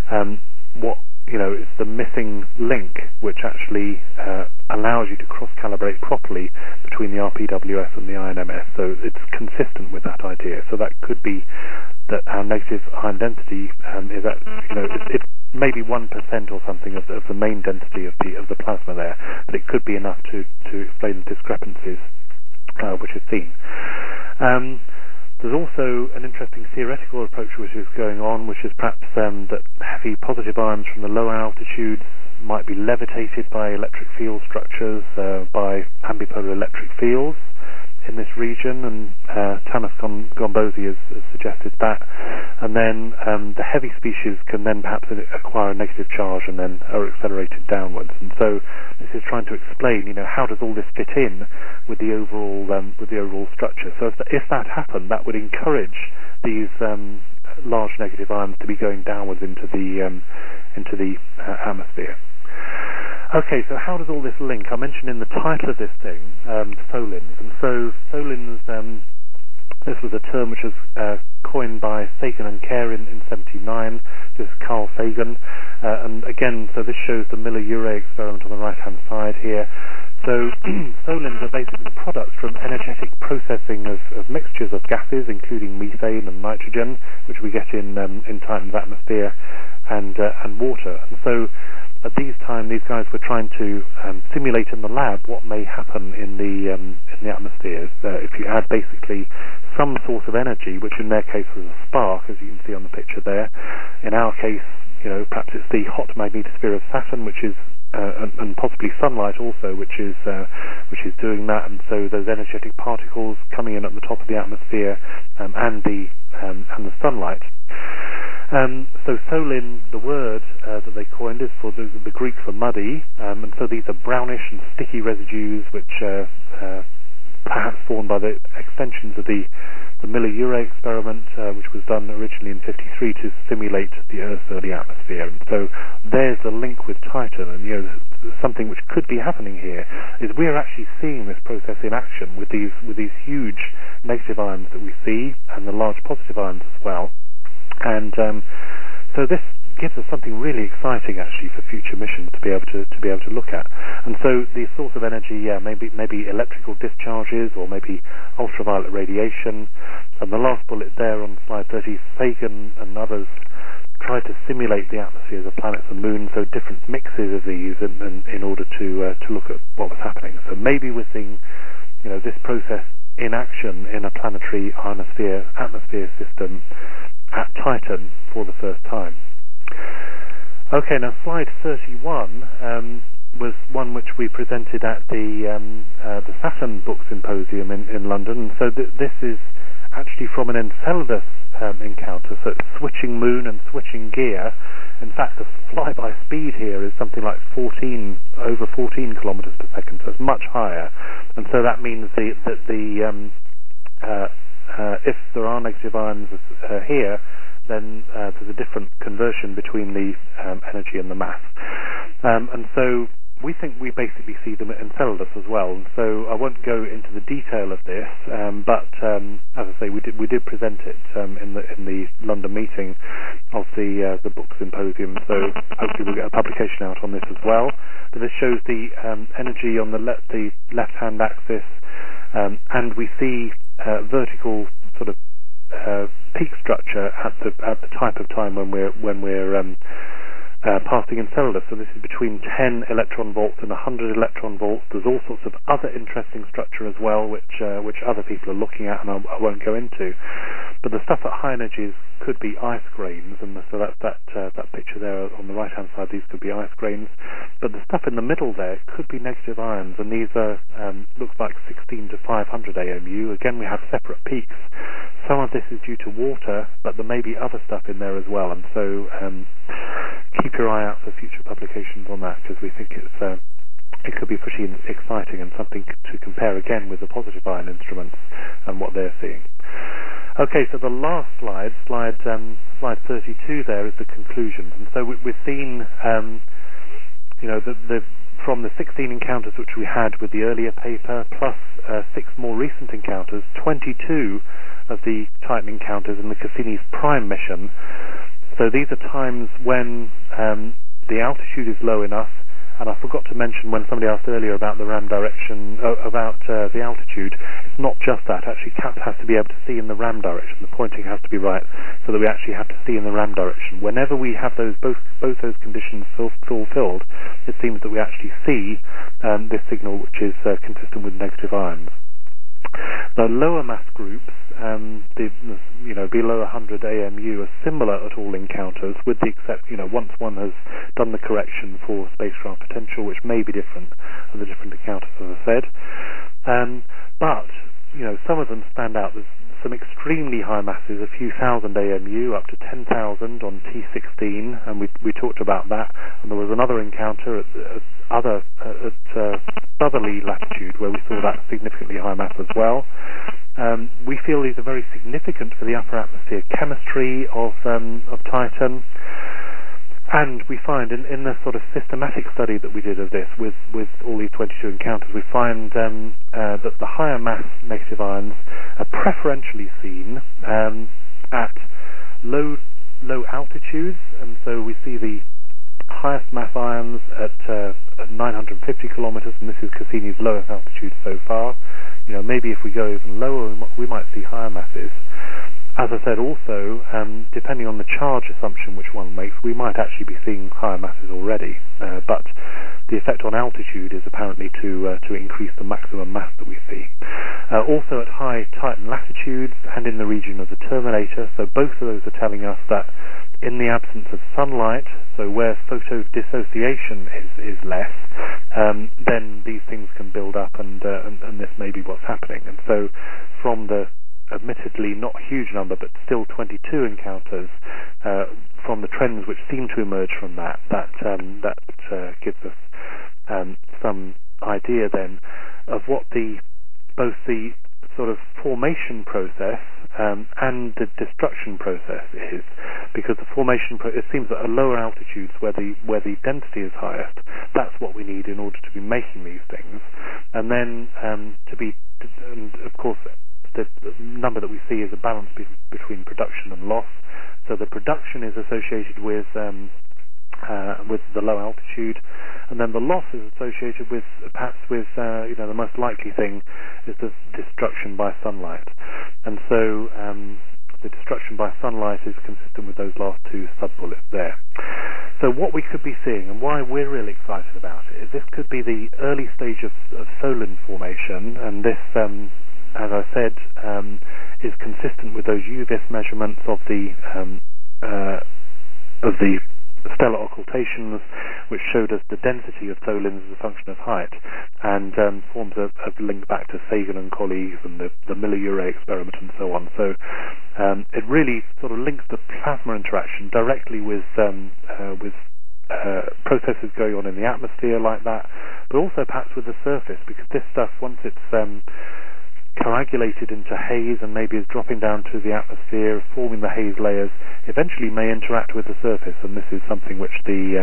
it's the missing link which actually allows you to cross-calibrate properly between the RPWS and the INMS. So it's consistent with that idea. So that could be that our negative ion density is at it's maybe 1% or something of the main density of the plasma there, but it could be enough to explain the discrepancies which is seen. There's also an interesting theoretical approach which is going on, which is perhaps that heavy positive ions from the lower altitudes might be levitated by electric field structures, by ambipolar electric fields in this region, and Tamas Gombosi has suggested that. And then the heavy species can then perhaps acquire a negative charge and then are accelerated downwards. And so this is trying to explain, how does all this fit in with the overall structure. So if that happened, that would encourage these large negative ions to be going downwards into the atmosphere. Okay, so how does all this link? I mentioned in the title of this thing solins, and so solins This was a term which was coined by Sagan and Kerr in 1979. This is Carl Sagan. And again, so this shows the Miller-Urey experiment on the right-hand side here. So solins are basically the products from energetic processing of mixtures of gases, including methane and nitrogen, which we get in Titan's atmosphere, and water. And so at these times, these guys were trying to simulate in the lab what may happen in the atmosphere if you had basically some sort of energy, which in their case was a spark, as you can see on the picture there. In our case, perhaps it's the hot magnetosphere of Saturn, which is and possibly sunlight also, which is doing that, and so those energetic particles coming in at the top of the atmosphere and the sunlight. So solin, the word that they coined, is for the Greek for muddy, and so these are brownish and sticky residues which perhaps formed by the extensions of the Miller-Urey experiment, which was done originally in 1953 to simulate the Earth's early atmosphere. And so there's a link with Titan, and something which could be happening here is we're actually seeing this process in action with these huge negative ions that we see, and the large positive ions as well. And so this gives us something really exciting actually for future missions to be able to look at. And so the source of energy, maybe electrical discharges or maybe ultraviolet radiation. And the last bullet there on slide 30, Sagan and others tried to simulate the atmospheres of planets and moons, so different mixes of these in order to look at what was happening. So maybe we're seeing this process in action in a planetary atmosphere system at Titan for the first time. Okay, now slide 31 was one which we presented at the Saturn Book Symposium in London. So this is actually from an Enceladus encounter, so it's switching moon and switching gear. In fact, the flyby speed here is something like over 14 kilometers per second, so it's much higher. And so that means that if there are negative ions here, then there's a different conversion between the energy and the mass. And so we think we basically see them at Enceladus as well. And so I won't go into the detail of this, but as I say, we did present it in the London meeting of the book symposium. So hopefully we'll get a publication out on this as well. But this shows the energy on the left-hand axis, and we see vertical sort of peak structure at the type of time when we're passing Enceladus. So this is between 10 electron volts and 100 electron volts. There's all sorts of other interesting structure as well, which other people are looking at, and I won't go into. But the stuff at high energies could be ice grains, and so that picture there on the right-hand side, these could be ice grains. But the stuff in the middle there could be negative ions, and these are looks like 16 to 500 AMU. Again, we have separate peaks. Some of this is due to water, but there may be other stuff in there as well, and so keep your eye out for future publications on that, because we think it could be pretty exciting and something to compare again with the positive ion instruments and what they're seeing. Okay, so the last slide 32 there is the conclusions, and so we've seen from the 16 encounters which we had with the earlier paper, plus 6 more recent encounters, 22 of the Titan encounters in the Cassini's Prime mission. So these are times when the altitude is low enough, and I forgot to mention when somebody asked earlier about the RAM direction, about the altitude, it's not just that. Actually, CAPS has to be able to see in the RAM direction. The pointing has to be right, so that we actually have to see in the RAM direction. Whenever we have both those conditions fulfilled, it seems that we actually see this signal, which is consistent with negative ions. The lower mass groups, below 100 AMU, are similar at all encounters, with the exception, once one has done the correction for spacecraft potential, which may be different at the different encounters, as I said. But some of them stand out. There's some extremely high masses, a few thousand AMU, up to 10,000 on T16, and we talked about that. And there was another encounter at southerly latitude where we saw that significantly high mass as well. We feel these are very significant for the upper atmosphere chemistry of Titan. And we find in the sort of systematic study that we did of this with all these 22 encounters, we find that the higher mass negative ions are preferentially seen at low altitudes, and so we see the highest mass ions at 950 kilometers, and this is Cassini's lowest altitude so far. Maybe if we go even lower, we might see higher masses. As I said, also, depending on the charge assumption which one makes, we might actually be seeing higher masses already. But the effect on altitude is apparently to increase the maximum mass that we see. Also at high Titan latitudes and in the region of the terminator, so both of those are telling us that in the absence of sunlight, so where photodissociation is less, then these things can build up, and this may be what's happening. And so from the admittedly not a huge number, but still 22 encounters, from the trends which seem to emerge from that gives us some idea then of what both the sort of formation process and the destruction process is, because the formation it seems that at lower altitudes where the density is highest, that's what we need in order to be making these things, and then and of course the number that we see is a balance between production and loss. So the production is associated with the low altitude, and then the loss is associated with the most likely thing is the destruction by sunlight. And so the destruction by sunlight is consistent with those last two sub-bullets there. So what we could be seeing, and why we're really excited about it, is this could be the early stage of Solin formation, and this as I said, is consistent with those UVIS measurements of the stellar occultations, which showed us the density of tholins as a function of height, and forms a link back to Sagan and colleagues and the Miller-Urey experiment and so on. So it really sort of links the plasma interaction directly with processes going on in the atmosphere like that, but also perhaps with the surface, because this stuff, once it's coagulated into haze and maybe is dropping down to the atmosphere, forming the haze layers, eventually may interact with the surface, and this is something which the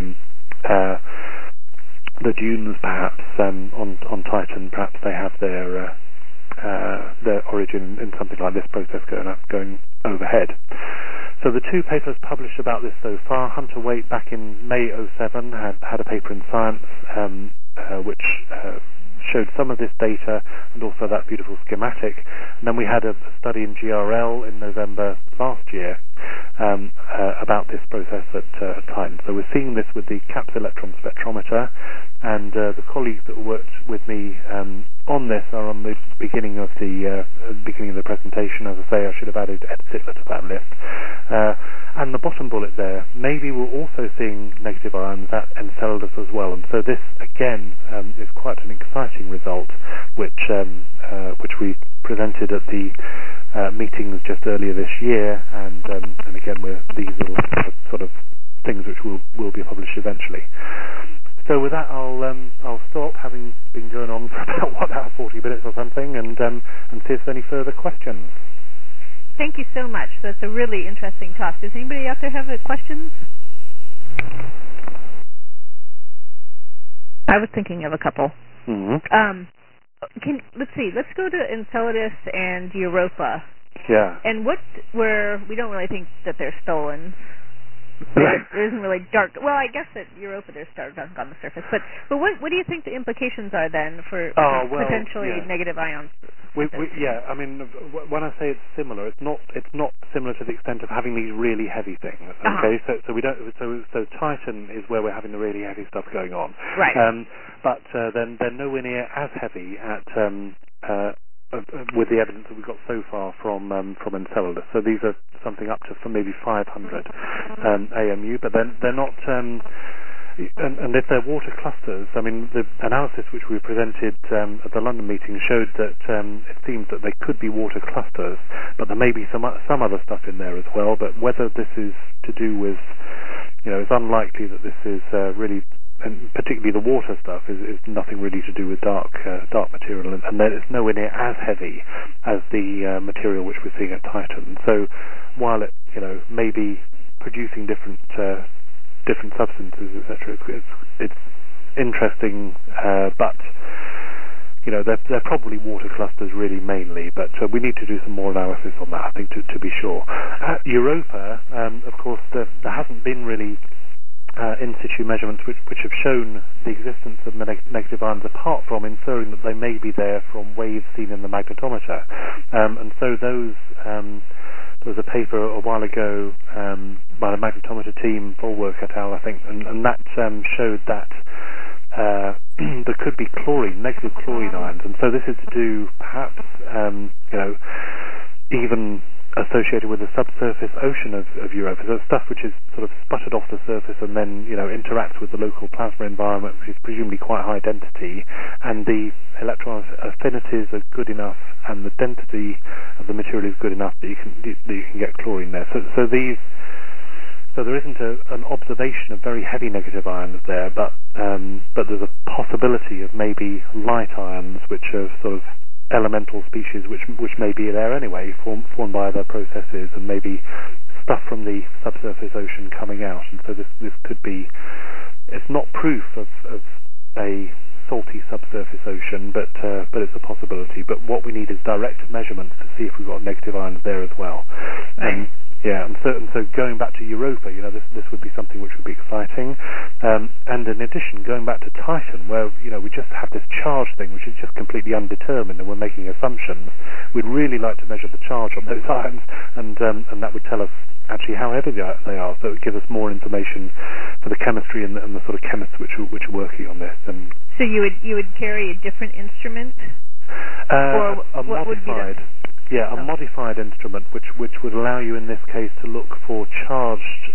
dunes perhaps on Titan, perhaps they have their origin in something like this process going overhead. So the two papers published about this so far, Hunter Waite back in May 2007 had a paper in Science which showed some of this data and also that beautiful schematic. And then we had a study in GRL in November last year about this process at Titan. So we're seeing this with the CAPS electron spectrometer, and the colleagues that worked with me on this are on the beginning of the presentation. As I say, I should have added Ed Sittler to that list. And the bottom bullet there, maybe we're also seeing negative ions at Enceladus as well. And so this, again, is quite an exciting result, which we presented at the meetings just earlier this year. And again, these are sort of things which will be published eventually. So with that, I'll stop, having been going on for about 40 minutes or something, and see if there's any further questions. Thank you so much. That's a really interesting talk. Does anybody out there have any questions? I was thinking of a couple. Mm-hmm. Let's see. Let's go to Enceladus and Europa. Yeah. And where we don't really think that they're stolen. There isn't really dark. Well, I guess at Europa there's dark gunk on the surface. But what do you think the implications are then for potentially negative ions? I mean, when I say it's similar, it's not similar to the extent of having these really heavy things. Okay, so we don't. So Titan is where we're having the really heavy stuff going on. Right. But then they're nowhere near as heavy at. With the evidence that we've got so far from Enceladus. So these are something up to maybe 500 AMU, but they're not. And if they're water clusters, I mean, the analysis which we presented at the London meeting showed that it seems that they could be water clusters, but there may be some other stuff in there as well. But whether this is to do with, it's unlikely that this is really. And particularly the water stuff is nothing really to do with dark material, and then it's nowhere near as heavy as the material which we're seeing at Titan. So while it may be producing different different substances, etc. It's interesting, but they're probably water clusters really mainly, but we need to do some more analysis on that, I think, to be sure. Europa, of course, there hasn't been really in situ measurements which have shown the existence of negative ions, apart from inferring that they may be there from waves seen in the magnetometer. And so there was a paper a while ago by the magnetometer team, Vollwerk et al., I think, and that showed that there could be negative chlorine ions, and so this is to do perhaps even associated with the subsurface ocean of Europa. So stuff which is sort of sputtered off the surface and then interacts with the local plasma environment, which is presumably quite high density, and the electron affinities are good enough and the density of the material is good enough that you can get chlorine there. So there isn't an observation of very heavy negative ions there, but there's a possibility of maybe light ions, which are sort of elemental species which may be there anyway, formed by other processes, and maybe stuff from the subsurface ocean coming out. And so this could be, it's not proof of a salty subsurface ocean, but it's a possibility. But what we need is direct measurements to see if we've got negative ions there as well. Right. And so going back to Europa, this would be something which would be exciting. And in addition, going back to Titan, where we just have this charge thing which is just completely undetermined, and we're making assumptions. We'd really like to measure the charge on those ions, and that would tell us actually how heavy they are. So it would give us more information for the chemistry and the sort of chemists which are working on this. And so you would carry a different instrument, or a what modified. Would be the... Yeah, a modified instrument which would allow you in this case to look for charged.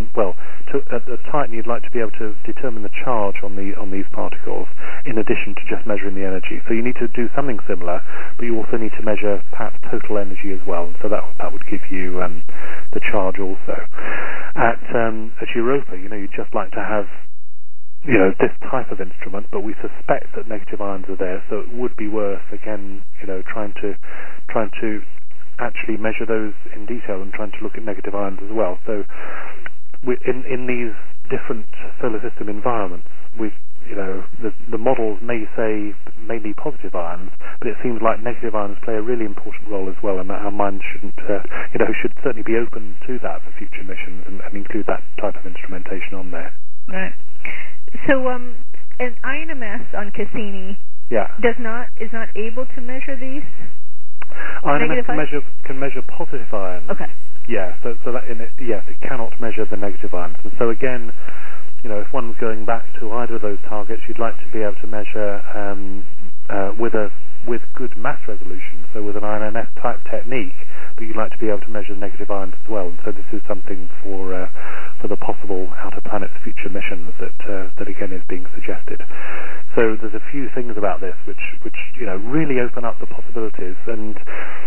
At Titan you'd like to be able to determine the charge on these particles in addition to just measuring the energy. So you need to do something similar, but you also need to measure perhaps total energy as well. And so that would give you the charge also. At Europa, you'd just like to have this type of instrument, but we suspect that negative ions are there, so it would be worth again, trying to actually measure those in detail and trying to look at negative ions as well. So in these different solar system environments, the models may say mainly positive ions, but it seems like negative ions play a really important role as well, and that our minds should certainly be open to that for future missions and include that type of instrumentation on there. Right. So an INMS on Cassini is not able to measure these. INMS can measure positive ions. Okay. Yeah. So that yes, it cannot measure the negative ions. And so again, if one's going back to either of those targets, you'd like to be able to measure with good mass resolution, so with an INMS type technique, but you'd like to be able to measure negative ions as well. And so this is something for the possible outer planets future missions that again is being suggested. So there's a few things about this which really open up the possibilities. And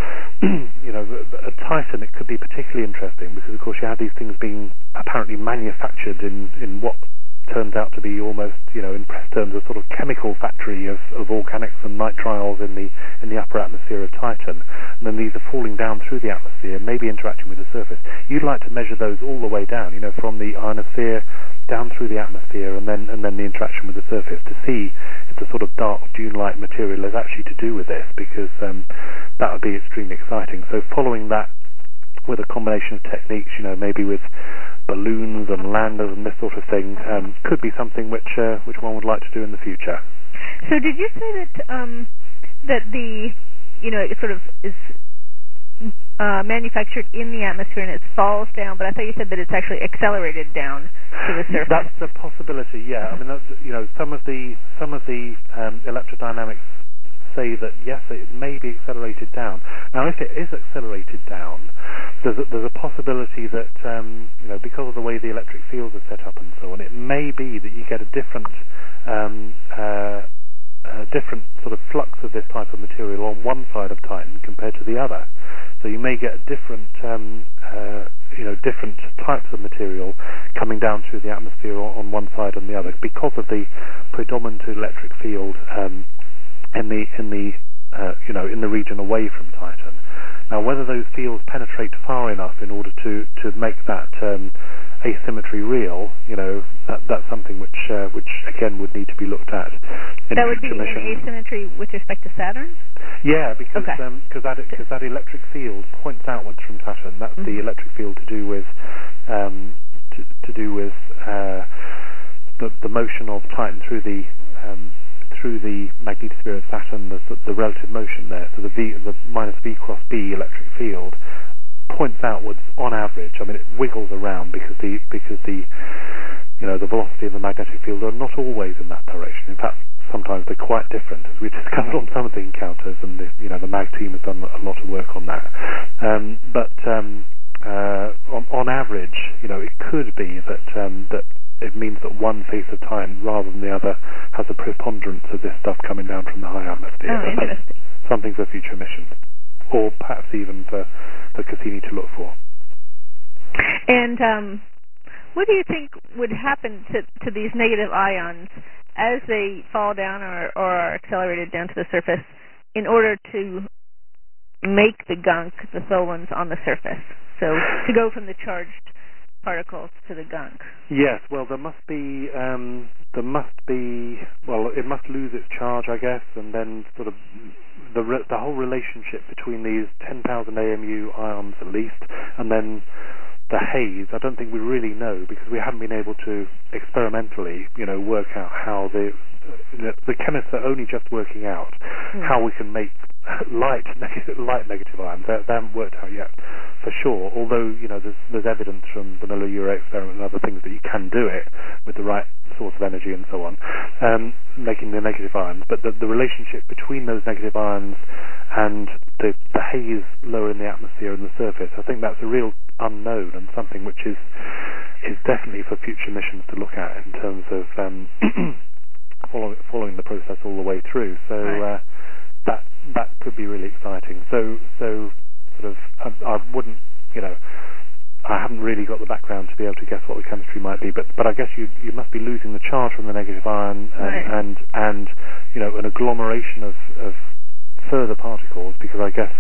at Titan it could be particularly interesting because of course you have these things being apparently manufactured in what turns out to be almost, in press terms, a sort of chemical factory of organics and nitriles in the upper atmosphere of Titan. And then these are falling down through the atmosphere, maybe interacting with the surface. You'd like to measure those all the way down, from the ionosphere down through the atmosphere, and then the interaction with the surface to see if the sort of dark dune-like material is actually to do with this, because that would be extremely exciting. So following that with a combination of techniques, maybe with balloons and landers and this sort of thing, could be something which one would like to do in the future. So did you say that the it sort of is manufactured in the atmosphere and it falls down, but I thought you said that it's actually accelerated down to the surface? That's a possibility. Yeah, I mean, some of the electrodynamics say that yes, it may be accelerated down. Now, if it is accelerated down, there's a possibility that because of the way the electric fields are set up and so on, it may be that you get a different sort of flux of this type of material on one side of Titan compared to the other. So you may get different types of material coming down through the atmosphere on one side and the other because of the predominant electric field in the region away from Titan. Now, whether those fields penetrate far enough in order to make that asymmetry real, that's something which again would need to be looked at. That would be an asymmetry with respect to Saturn? Yeah, because that electric field points outwards from Saturn. That's the electric field to do with the motion of Titan through the magnetosphere of Saturn. The relative motion there. So the minus V cross B electric field points outwards on average. I mean, it wiggles around because the velocity and the magnetic field are not always in that direction. In fact, sometimes they're quite different, as we discovered on some of the encounters, and the MAG team has done a lot of work on that. But on average, it could be that it means that one face of Titan rather than the other has a preponderance of this stuff coming down from the high atmosphere. Oh, interesting. Something for future missions, or perhaps even for Cassini to look for. And what do you think would happen to these negative ions as they fall down or are accelerated down to the surface in order to make the gunk, the solons, on the surface? So to go from the charged particles to the gunk. Yes, well, it must lose its charge, I guess, and then sort of the whole relationship between these 10,000 AMU ions at least, and then the haze. I don't think we really know because we haven't been able to experimentally, work out how the chemists are only just working out how we can make light negative ions. They haven't worked out yet for sure. Although there's evidence from the Miller-Urey experiment and other things that you can do it with the right source of energy and so on, making the negative ions. But the relationship between those negative ions and the haze lower in the atmosphere and the surface, I think that's a real unknown and something which is definitely for future missions to look at in terms of following the process all the way through. So right. That could be really exciting. So sort of I wouldn't, I haven't really got the background to be able to guess what the chemistry might be, but I guess you must be losing the charge from the negative ion and an agglomeration of further particles, because I guess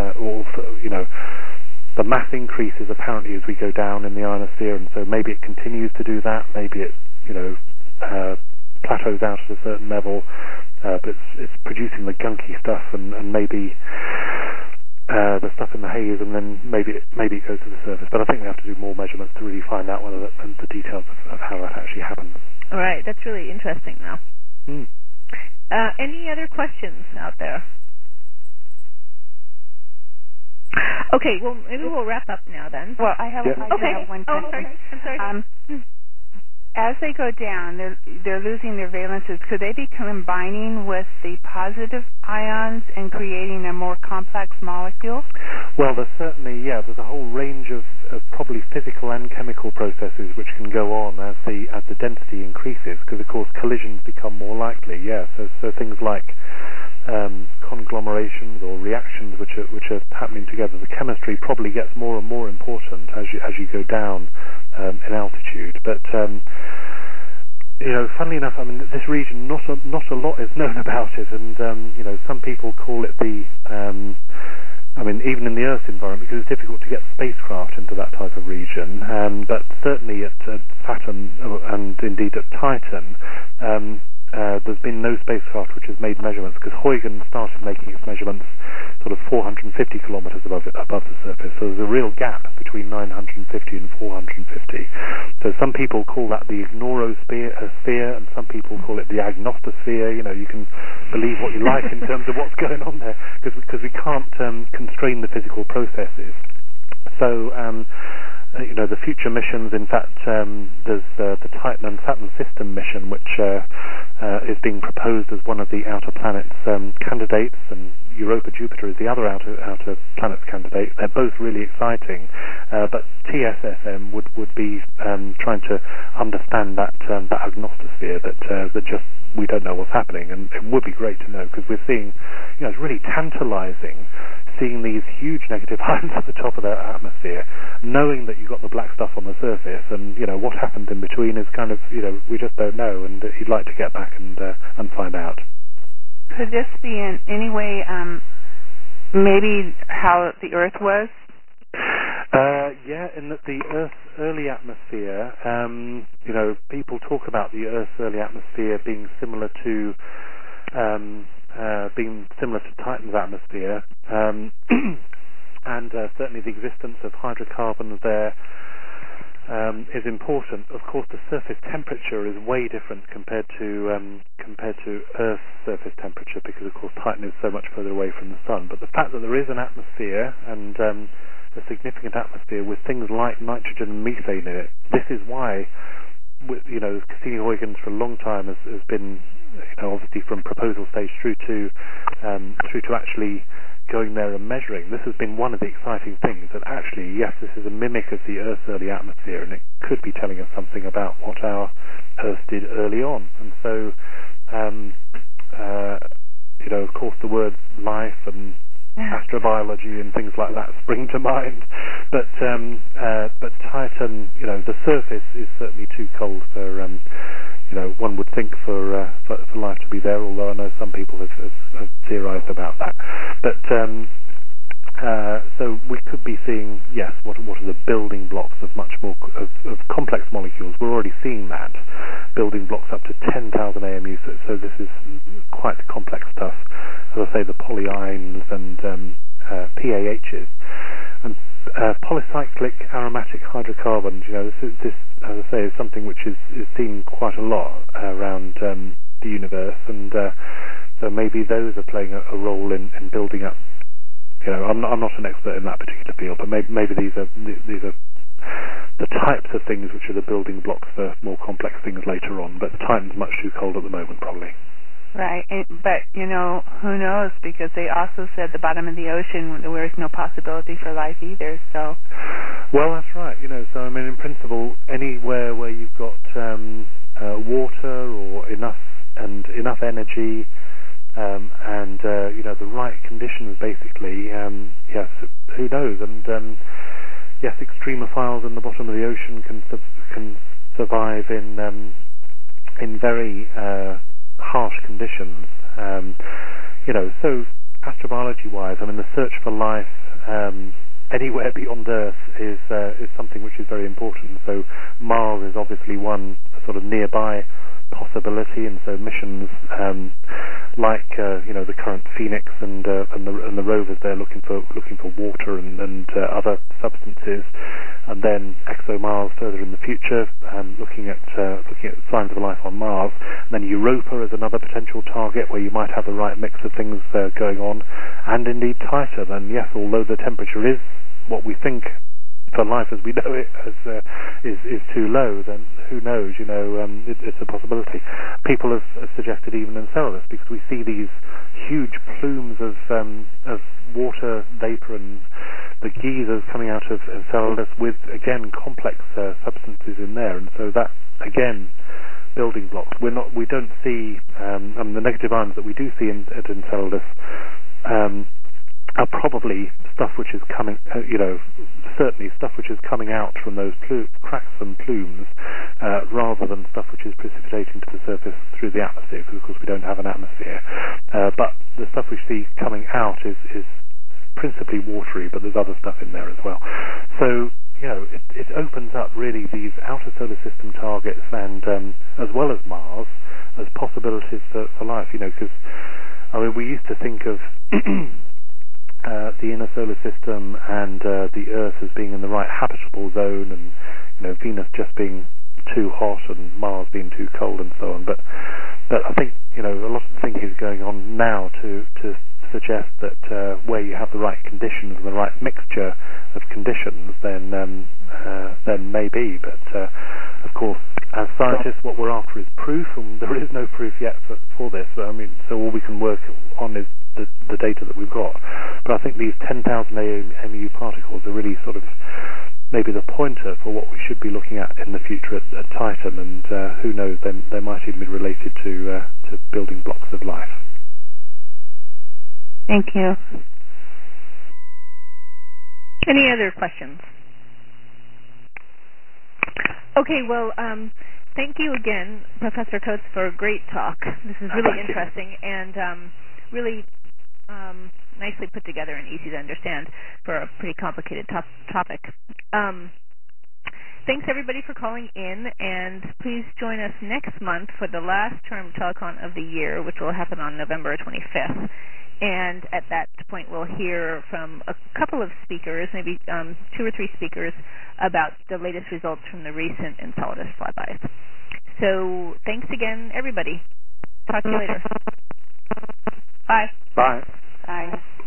the mass increases apparently as we go down in the ionosphere, and so maybe it continues to do that. Maybe it plateaus out at a certain level, but it's producing the gunky stuff and maybe the stuff in the haze, and then maybe it goes to the surface. But I think we have to do more measurements to really find out whether and the details of how that actually happens. All right, that's really interesting now. Any other questions out there? Okay, well, maybe we'll wrap up now then. Well, I have one question. Oh, I'm sorry. As they go down, they're losing their valences. Could they be combining with the positive ions and creating a more complex molecule? Well, there's certainly, there's a whole range of probably physical and chemical processes which can go on as the density increases, because of course collisions become more likely. So things like conglomerations or reactions which are happening together. The chemistry probably gets more and more important as you go down in altitude. But funnily enough, I mean, this region, not a lot is known about it, and some people call it even in the Earth's environment, because it's difficult to get spacecraft into that type of region. But certainly at Saturn and indeed at Titan, there's been no spacecraft which has made measurements, because Huygens started making its measurements sort of 450 kilometers above the surface. So there's a real gap between 950 and 450. So some people call that the ignorosphere, and some people call it the agnostosphere. You can believe what you like in terms of what's going on there, because we can't constrain the physical processes. So the future missions, in fact, there's the Titan and Saturn system mission, which is being proposed as one of the outer planets candidates, and Europa Jupiter is the other outer planets candidate. They're both really exciting, but TSSM would be trying to understand that agnostosphere that just we don't know what's happening, and it would be great to know, because we're seeing, it's really tantalizing seeing these huge negative ions at the top of the atmosphere, knowing that you've got the black stuff on the surface, and what happened in between is kind of, we just don't know, and you'd like to get back and find out. Could this be in any way maybe how the Earth was? Yeah, in that the Earth's early atmosphere, people talk about the Earth's early atmosphere being similar to Titan's atmosphere, and certainly the existence of hydrocarbons there is important. Of course, the surface temperature is way different compared to Earth's surface temperature, because of course Titan is so much further away from the sun. But the fact that there is an atmosphere, and a significant atmosphere with things like nitrogen and methane in it, this is why, Cassini-Huygens for a long time has been, obviously from proposal stage through to actually going there and measuring. This has been one of the exciting things, that actually, yes, this is a mimic of the Earth's early atmosphere, and it could be telling us something about what our Earth did early on. And so, of course, the words life and astrobiology and things like that spring to mind. But Titan, the surface is certainly too cold for, one would think for life to be there. Although I know some people have theorized about that. But so we could be seeing, yes, what are the building blocks of much more of complex molecules. We're already seeing that, building blocks up to 10,000 AMU. So this is quite complex stuff. As I say, the polyines and PAHs and polycyclic aromatic hydrocarbons. This, as I say, is something which is seen quite a lot around the universe, and so maybe those are playing a role in building up. I'm not an expert in that particular field, but maybe these are the types of things which are the building blocks for more complex things later on. But Titan's much too cold at the moment, probably. Right, but who knows? Because they also said the bottom of the ocean, there is no possibility for life either. So. Well, that's right. So I mean, in principle, anywhere where you've got water or enough energy. And the right conditions, basically. Yes, who knows? And yes, extremophiles in the bottom of the ocean can survive in very harsh conditions. So astrobiology-wise, I mean, the search for life anywhere beyond Earth is something which is very important. So Mars is obviously one sort of nearby possibility, and so missions like the current Phoenix and the rovers there looking for water and other substances, and then ExoMars further in the future, looking at signs of life on Mars. And then Europa is another potential target where you might have the right mix of things going on, and indeed Titan. And yes, although the temperature is what we think for life as we know it is too low, then who knows? It's a possibility. People have suggested even Enceladus, because we see these huge plumes of water vapor and the geysers coming out of Enceladus with, again, complex substances in there, and so that, again, building blocks. We don't see the negative ions that we do see at Enceladus are probably stuff which is coming, certainly stuff which is coming out from those cracks and plumes, rather than stuff which is precipitating to the surface through the atmosphere, because of course we don't have an atmosphere. But the stuff we see coming out is principally watery, but there's other stuff in there as well. So, it opens up really these outer solar system targets, and as well as Mars, as possibilities for life, because, I mean, we used to think of the inner solar system and the Earth as being in the right habitable zone, and Venus just being too hot and Mars being too cold and so on. But I think a lot of thinking is going on now to suggest that where you have the right conditions and the right mixture of conditions, then maybe. But of course, as scientists, what we're after is proof, and there is no proof yet for this. I mean, so all we can work on is the data that we've got. But I think these 10,000 AMU particles are really sort of maybe the pointer for what we should be looking at in the future at Titan, and who knows, they might even be related to building blocks of life. Thank you. Any other questions? Okay, well, thank you again, Professor Coates, for a great talk. This is really interesting, and really nicely put together and easy to understand for a pretty complicated topic. Thanks, everybody, for calling in, and please join us next month for the last term telecon of the year, which will happen on November 25th. And at that point, we'll hear from a couple of speakers, maybe 2 or 3 speakers, about the latest results from the recent Enceladus flybys. So thanks again, everybody. Talk to you later. Bye. Bye. Bye.